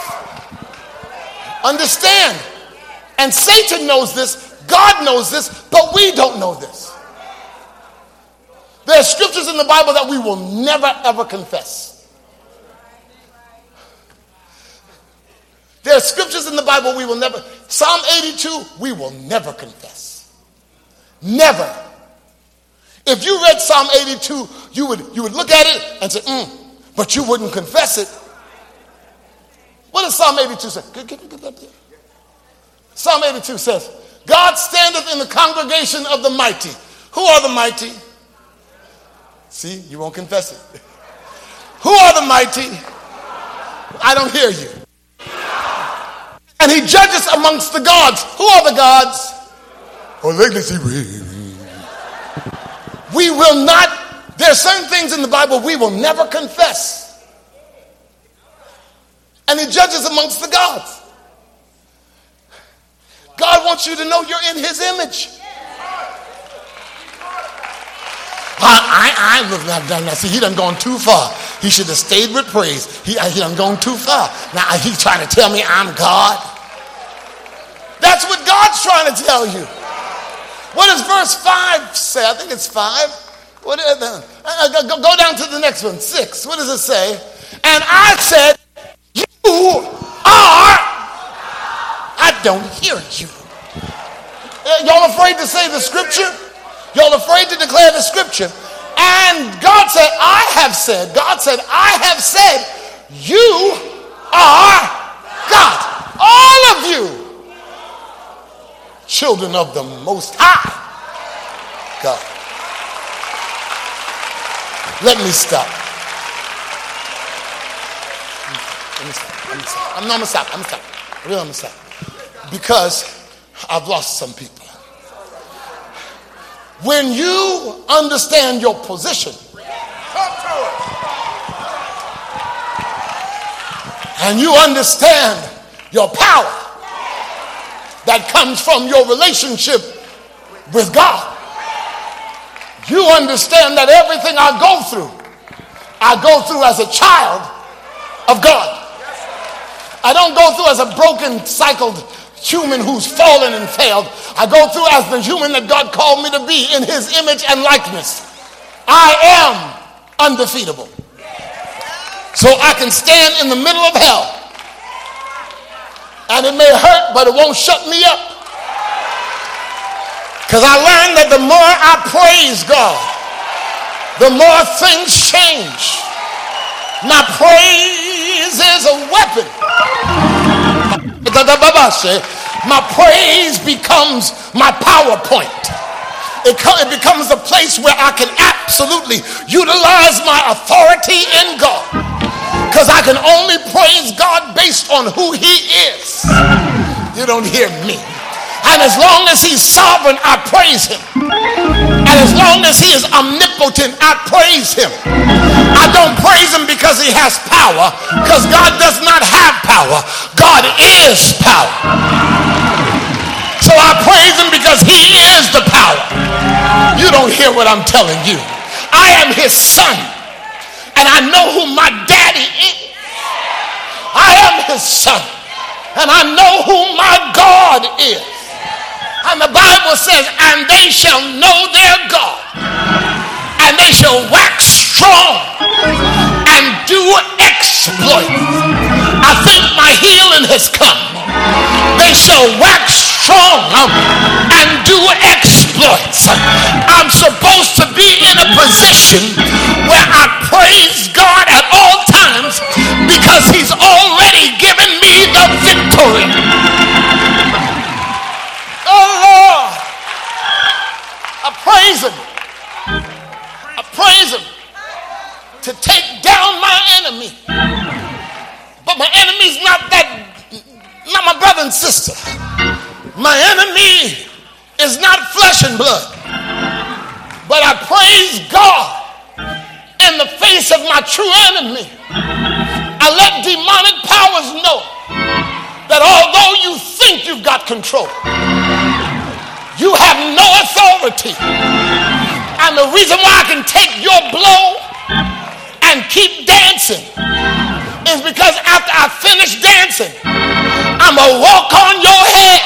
Understand. And Satan knows this, God knows this, but we don't know this. There are scriptures in the Bible that we will never ever confess. There are scriptures in the Bible we will never, Psalm eighty-two, we will never confess. Never. If you read Psalm eighty-two, you would, you would look at it and say, mm, but you wouldn't confess it. What does Psalm eighty-two say? Get, get, get up there. Psalm eighty-two says, God standeth in the congregation of the mighty. Who are the mighty? See, you won't confess it. Who are the mighty? I don't hear you. And he judges amongst the gods. Who are the gods? Oh, let's see. We will not, there are certain things in the Bible we will never confess. And he judges amongst the gods. God wants you to know you're in his image. I, I, I, now see, he done gone too far. He should have stayed with praise. He, he done gone too far. Now he's trying to tell me I'm God. That's what God's trying to tell you. What does verse five say? I think it's five. What is that? Uh, go, go down to the next one, six. What does it say? And I said, you are, I don't hear you. Uh, y'all afraid to say the scripture? Y'all afraid to declare the scripture? And God said, I have said, God said, I have said, you are God. All of you, children of the Most High God. Let me stop. Let me stop. Let me stop. I'm, no, I'm gonna stop. I'm gonna stop. I really, I'm gonna stop. Because I've lost some people. When you understand your position, and you understand your power that comes from your relationship with God, you understand that everything I go through, I go through as a child of God. I don't go through as a broken, cycled human who's fallen and failed. I go through as the human that God called me to be in his image and likeness. I am undefeatable. So I can stand in the middle of hell. And it may hurt, but it won't shut me up. Because I learned that the more I praise God, the more things change. My praise is a weapon. My praise becomes my PowerPoint. It, co- it becomes a place where I can absolutely utilize my authority in God. Because I can only praise God based on who he is. You don't hear me. And as long as he's sovereign, I praise him. And as long as he is omnipotent, I praise him. I don't praise him because he has power, because God does not have power. God is power. So I praise him because he is the power. You don't hear what I'm telling you. I am his son, and I know who my daddy is. I am his son, and I know who my God is. And the Bible says, and they shall know their God, and they shall wax strong and do exploits. I think my healing has come. They shall wax strong and do exploits. I'm supposed to be in a position where I praise God at all times because he's already given me the victory. Oh Lord, I praise him. I praise him to take down my enemy. But my enemy's not that, not my brother and sister. My enemy is not flesh and blood. But I praise God in the face of my true enemy. I let demonic powers know that although you think you've got control, you have no authority. And the reason why I can take your blow and keep dancing is because after I finish dancing, I'm gonna walk on your head.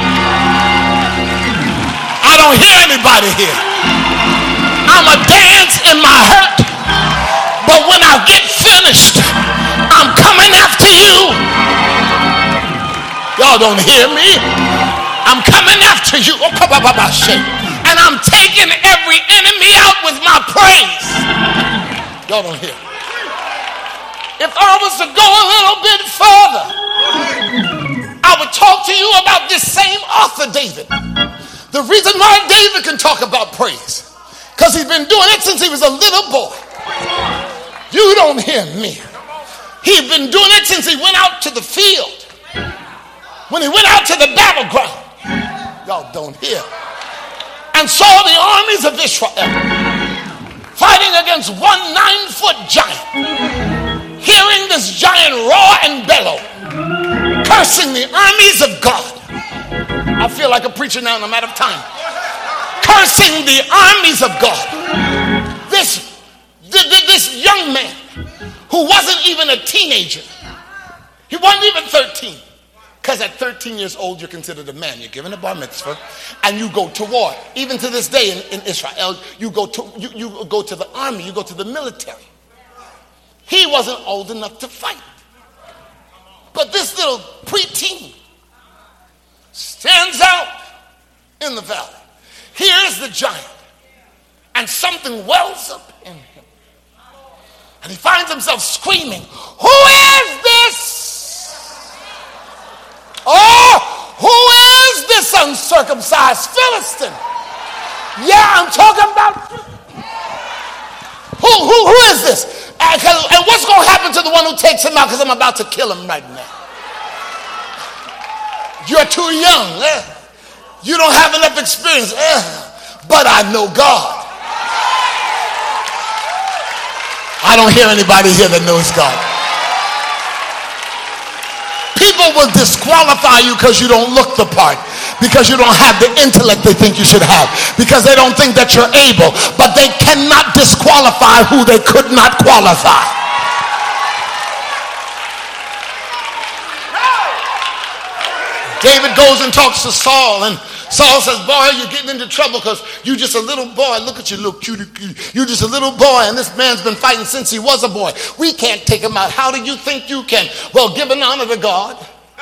I don't hear anybody here. I'm gonna dance in my hurt, but when I get finished, I'm coming after you. Y'all don't hear me. I'm coming after you. And I'm taking every enemy out with my praise. Y'all don't hear me. If I was to go a little bit further, I would talk to you about this same author, David. The reason why David can talk about praise, because he's been doing it since he was a little boy. You don't hear me. He's been doing it since he went out to the field. When he went out to the battleground. Y'all don't hear. And saw the armies of Israel fighting against one nine-foot giant. Hearing this giant roar and bellow, cursing the armies of God. I feel like a preacher now, I'm out of time. Cursing the armies of God. This, this young man who wasn't even a teenager. He wasn't even thirteen. Because at thirteen years old, you're considered a man. You're given a bar mitzvah, and you go to war. Even to this day in, in Israel, you go to you, you go to the army. You go to the military. He wasn't old enough to fight. But this little preteen stands out in the valley. Here's the giant, and something wells up in him. And he finds himself screaming, "Who is this? Oh, who is this uncircumcised Philistine?" Yeah, I'm talking about you. Who, who, who is this? And, and what's going to happen to the one who takes him out? Because I'm about to kill him right now. You're too young. Eh? You don't have enough experience. Eh? But I know God. I don't hear anybody here that knows God. People will disqualify you because you don't look the part, because you don't have the intellect they think you should have, because they don't think that you're able, but they cannot disqualify who they could not qualify. David goes and talks to Saul, and Saul says, boy, you're getting into trouble because you're just a little boy. Look at you, little cutie. You're just a little boy, and this man's been fighting since he was a boy. We can't take him out. How do you think you can? Well, give an honor to God.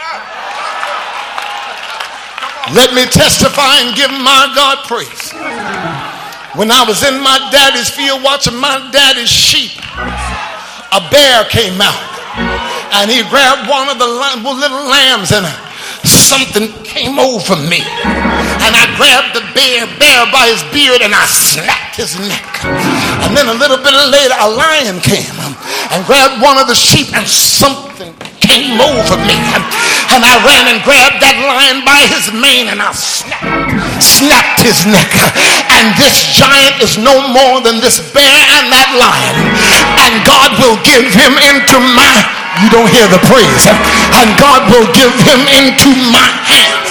Let me testify and give my God praise. When I was in my daddy's field watching my daddy's sheep, a bear came out, and he grabbed one of the little lambs, and something came over me, and I grabbed the bear, bear by his beard, and I snapped his neck. And then a little bit later, a lion came and grabbed one of the sheep, and something came over me, and I ran and grabbed that lion by his mane, and I snapped, snapped his neck. And this giant is no more than this bear and that lion, and God will give him into my, you don't hear the praise, and God will give him into my hands.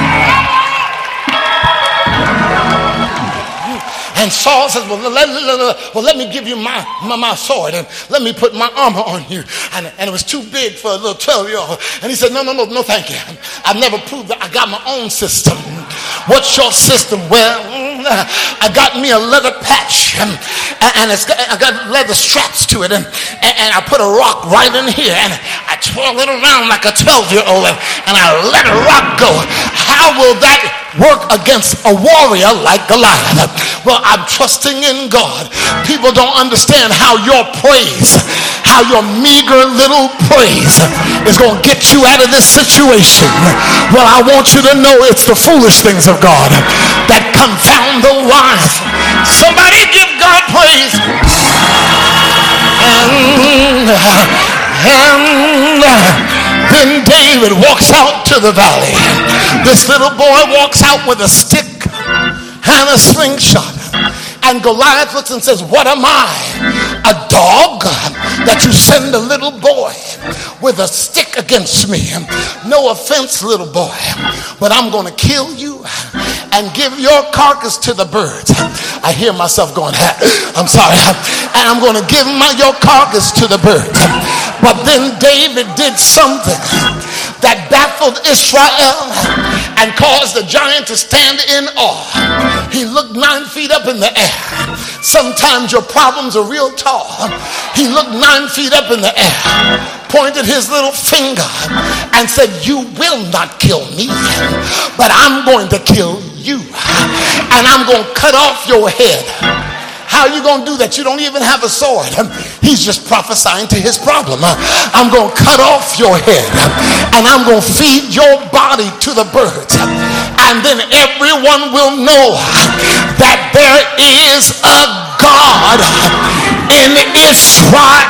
And Saul says, well let, let, well, let me give you my, my, my sword, and let me put my armor on you. And, and it was too big for a little twelve-year-old. And he said, no, no, no, no, thank you. I've never proved that. I got my own system. What's your system? Well, I got me a leather patch, and, and it's got, I got leather straps to it, and, and I put a rock right in here, and I twirl it around like a twelve-year-old, and, and I let a rock go. How will that work against a warrior like Goliath? Well, I'm trusting in God. People don't understand how your praise, how your meager little praise is going to get you out of this situation. Well, I want you to know it's the foolish things of God that confound the wise. Somebody give God praise. And, and then David walks out to the valley. This little boy walks out with a stick and a slingshot. And Goliath looks and says, what am I? A dog that you send a little boy with a stick against me? No offense, little boy, but I'm going to kill you and give your carcass to the birds. I hear myself going, I'm sorry. And I'm going to give my, your carcass to the birds. But then David did something that baffled Israel and caused the giant to stand in awe. He looked nine feet up in the air. Sometimes your problems are real tall. He looked nine feet up in the air, pointed his little finger, and said, you will not kill me, but I'm going to kill you, and I'm going to cut off your head. How are you going to do that? You don't even have a sword. He's just prophesying to his problem. I'm going to cut off your head, and I'm going to feed your body to the birds. And then everyone will know that there is a God in Israel.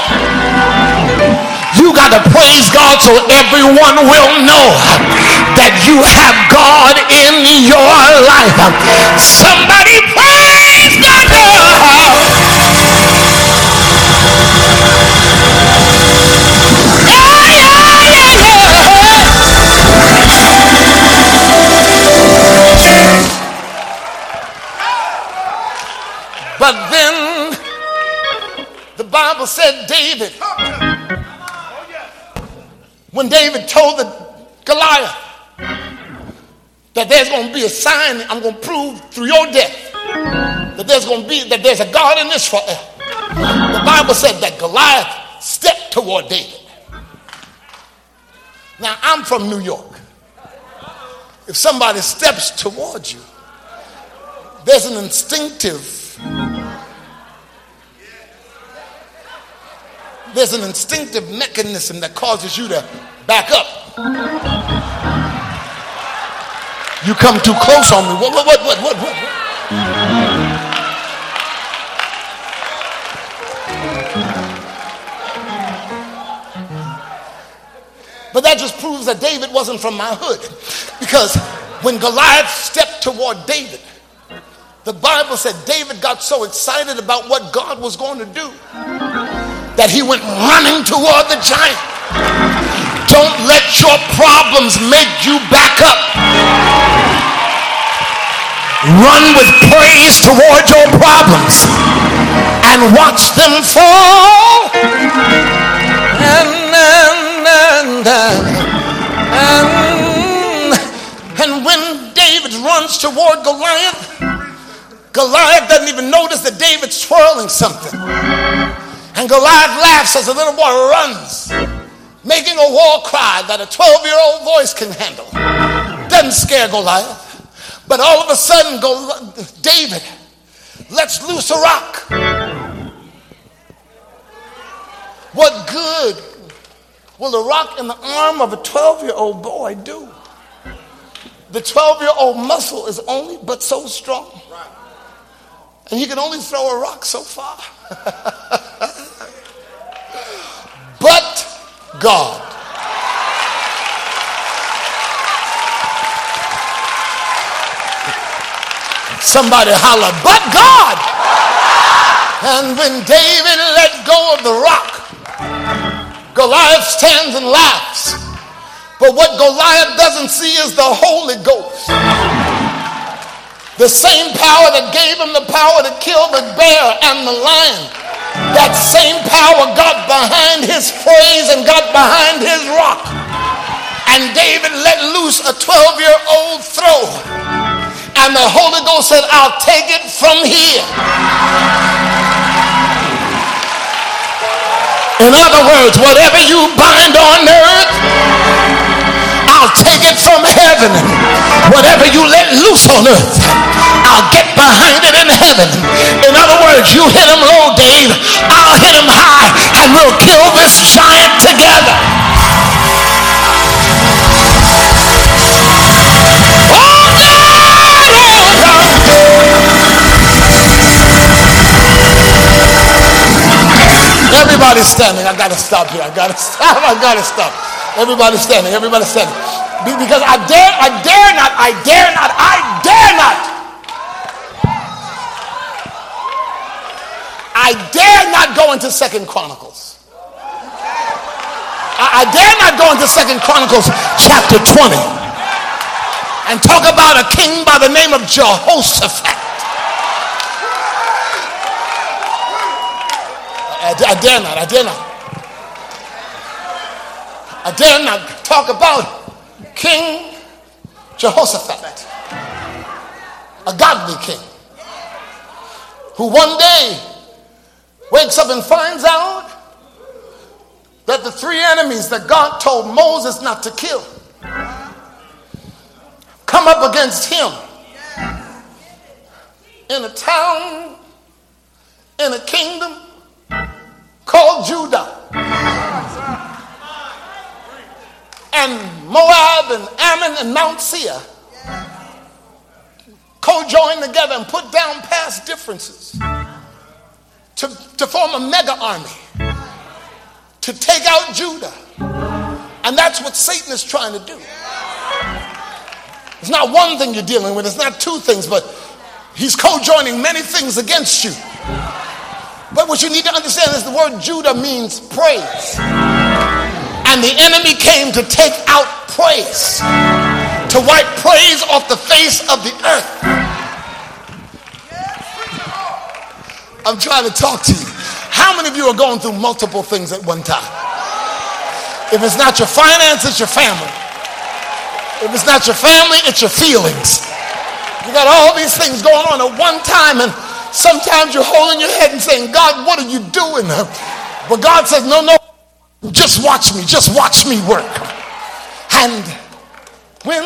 You got to praise God so everyone will know that you have God in your life. Somebody praise God. Yeah, yeah, yeah, yeah. But then the Bible said David, when David told the Goliath that there's going to be a sign I'm going to prove through your death, that there's going to be, that there's a God in Israel, the Bible said that Goliath stepped toward David. Now, I'm from New York. If somebody steps towards you, there's an instinctive There's an instinctive mechanism that causes you to back up. You come too close on me. What, what, what, what, what, what? proves that David wasn't from my hood. Because when Goliath stepped toward David, the Bible said David got so excited about what God was going to do that he went running toward the giant. Don't let your problems make you back up. Run with praise toward your problems and watch them fall. And, and, and, and, and when David runs toward Goliath, Goliath doesn't even notice that David's swirling something. And Goliath laughs as the little boy runs, making a war cry that a twelve-year-old voice can handle. Doesn't scare Goliath. But all of a sudden, Gol- David lets loose a rock. What good will a rock in the arm of a twelve-year-old boy do? The twelve-year-old muscle is only but so strong. And he can only throw a rock so far. But God. Somebody holler, but God. And when David let go of the rock, Goliath stands and laughs. But what Goliath doesn't see is the Holy Ghost. The same power that gave him the power to kill the bear and the lion. That same power got behind his praise and got behind his rock. And David let loose a twelve-year-old throw. And the Holy Ghost said, I'll take it from here. In other words, whatever you bind on earth, I'll take it from heaven. Whatever you let loose on earth, I'll get behind it in heaven. In other words, you hit him low, Dave, I'll hit him high, and we'll kill this giant together. Everybody's standing. I gotta stop here. I gotta stop. I gotta stop. Everybody's standing. Everybody's standing. Because I dare, I dare not, I dare not, I dare not. I dare not go into Second Chronicles. I, I dare not go into Second Chronicles chapter twenty and talk about a king by the name of Jehoshaphat. I, I dare not, I dare not. I dare not talk about King Jehoshaphat, a godly king, who one day wakes up and finds out that the three enemies that God told Moses not to kill come up against him in a town, in a kingdom called Judah. And Moab and Ammon and Mount Seir co-joined together and put down past differences to, to form a mega army to take out Judah. And that's what Satan is trying to do. It's not one thing you're dealing with, it's not two things, but he's co-joining many things against you. But what you need to understand is the word Judah means praise. And the enemy came to take out praise, to wipe praise off the face of the earth. I'm trying to talk to you. How many of you are going through multiple things at one time? If it's not your finances, it's your family. If it's not your family, it's your feelings. You got all these things going on at one time, and sometimes you're holding your head and saying, God, what are you doing? But God says, no, no, just watch me, just watch me work. And when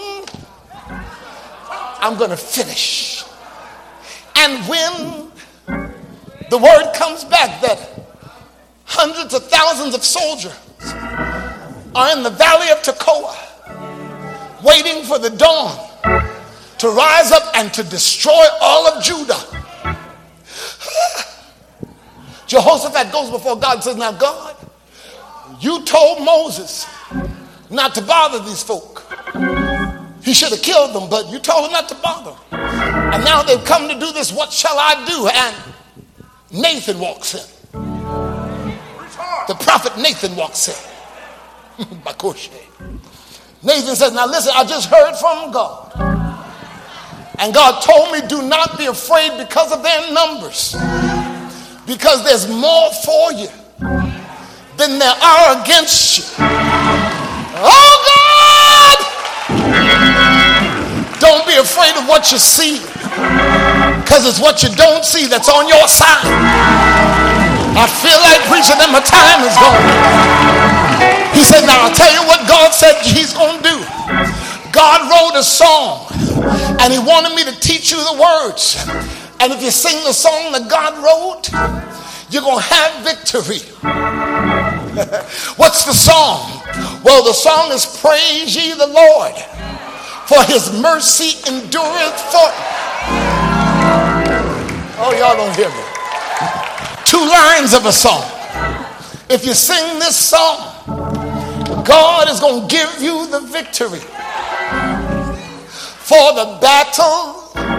I'm going to finish, and when the word comes back that hundreds of thousands of soldiers are in the valley of Tekoa, waiting for the dawn to rise up and to destroy all of Judah, Jehoshaphat goes before God and says, now God, you told Moses not to bother these folk. He should have killed them, but you told him not to bother. And now they've come to do this. What shall I do? And Nathan walks in. The prophet Nathan walks in. Nathan says, now listen, I just heard from God. And God told me, do not be afraid because of their numbers. Because there's more for you than there are against you. Oh God! Don't be afraid of what you see. Because it's what you don't see that's on your side. I feel like preaching that my time is gone. He said, now I'll tell you what God said he's going to do. God wrote a song and he wanted me to teach you the words. And if you sing the song that God wrote, you're going to have victory. What's the song? Well, the song is Praise Ye the Lord, for his mercy endureth for... Oh, y'all don't hear me. Two lines of a song. If you sing this song, God is going to give you the victory. For the battle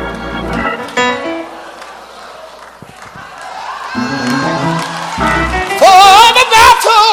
For the battle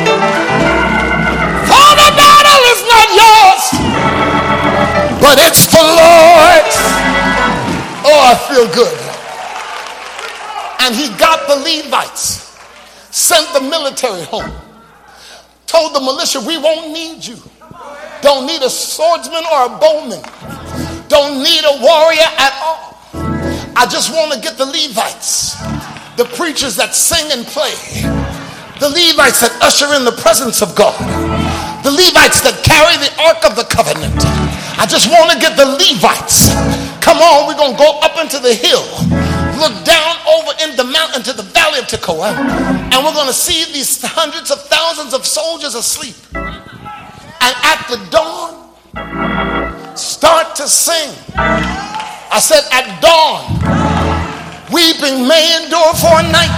For the battle is not yours, but it's the Lord's. Oh, I feel good. And he got the Levites, sent the military home, told the militia, we won't need you. Don't need a swordsman or a bowman. Don't need a warrior at all. I just want to get the Levites, the preachers that sing and play, the Levites that usher in the presence of God, the Levites that carry the Ark of the Covenant. I just want to get the Levites. Come on, we're going to go up into the hill, look down over in the mountain to the valley of Tekoa, and we're going to see these hundreds of thousands of soldiers asleep. And at the dawn, start to sing. I said at dawn, weeping may endure for a night.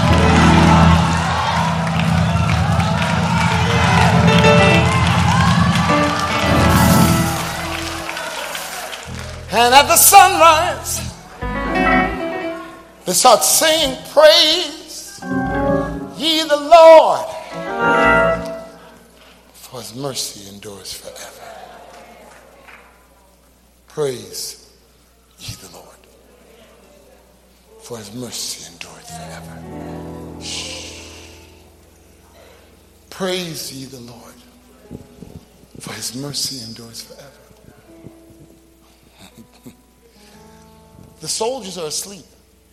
And at the sunrise, they start singing, praise ye the Lord, for his mercy endures forever. Praise ye the Lord, for his mercy endureth forever. Shh. Praise ye the Lord, for his mercy endures forever. The soldiers are asleep.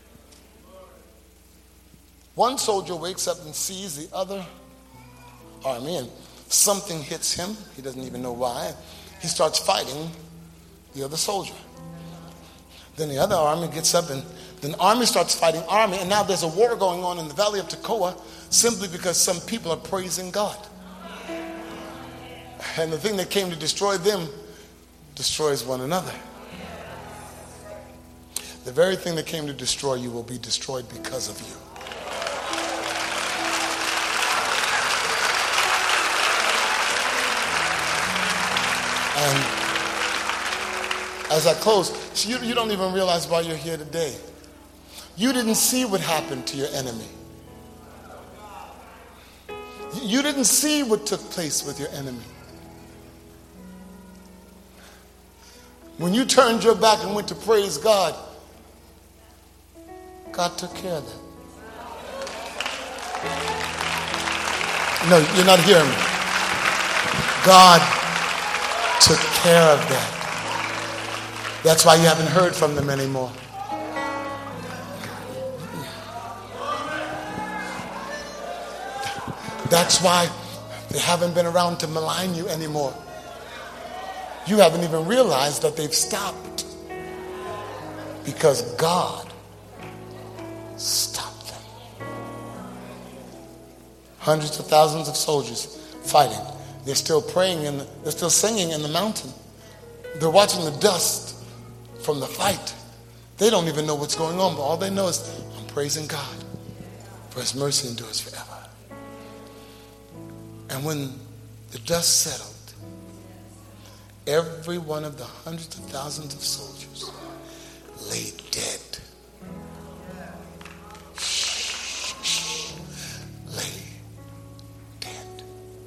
One soldier wakes up and sees the other army, and something hits him. He doesn't even know why. He starts fighting the other soldier. Then the other army gets up, and then army starts fighting army, and now there's a war going on in the valley of Tekoa simply because some people are praising God. And the thing that came to destroy them destroys one another. The very thing that came to destroy you will be destroyed because of you. And as I close, so you, you don't even realize why you're here today. You didn't see what happened to your enemy. You didn't see what took place with your enemy. When you turned your back and went to praise God, God took care of that. No, you're not hearing me. God took care of that. That's why you haven't heard from them anymore. That's why they haven't been around to malign you anymore. You haven't even realized that they've stopped because God stop them. Hundreds of thousands of soldiers fighting. They're still praying and the, they're still singing in the mountain. They're watching the dust from the fight. They don't even know what's going on, but all they know is I'm praising God for his mercy endures forever. And when the dust settled every one of the hundreds of thousands of soldiers lay dead. Lay dead.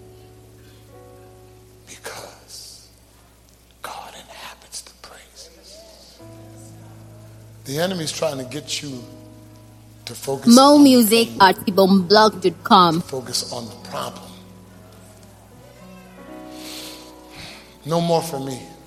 Because God inhabits the praises. The enemy's trying to get you to focus More on music the, at kibom blog dot com. focus on the problem. No more for me.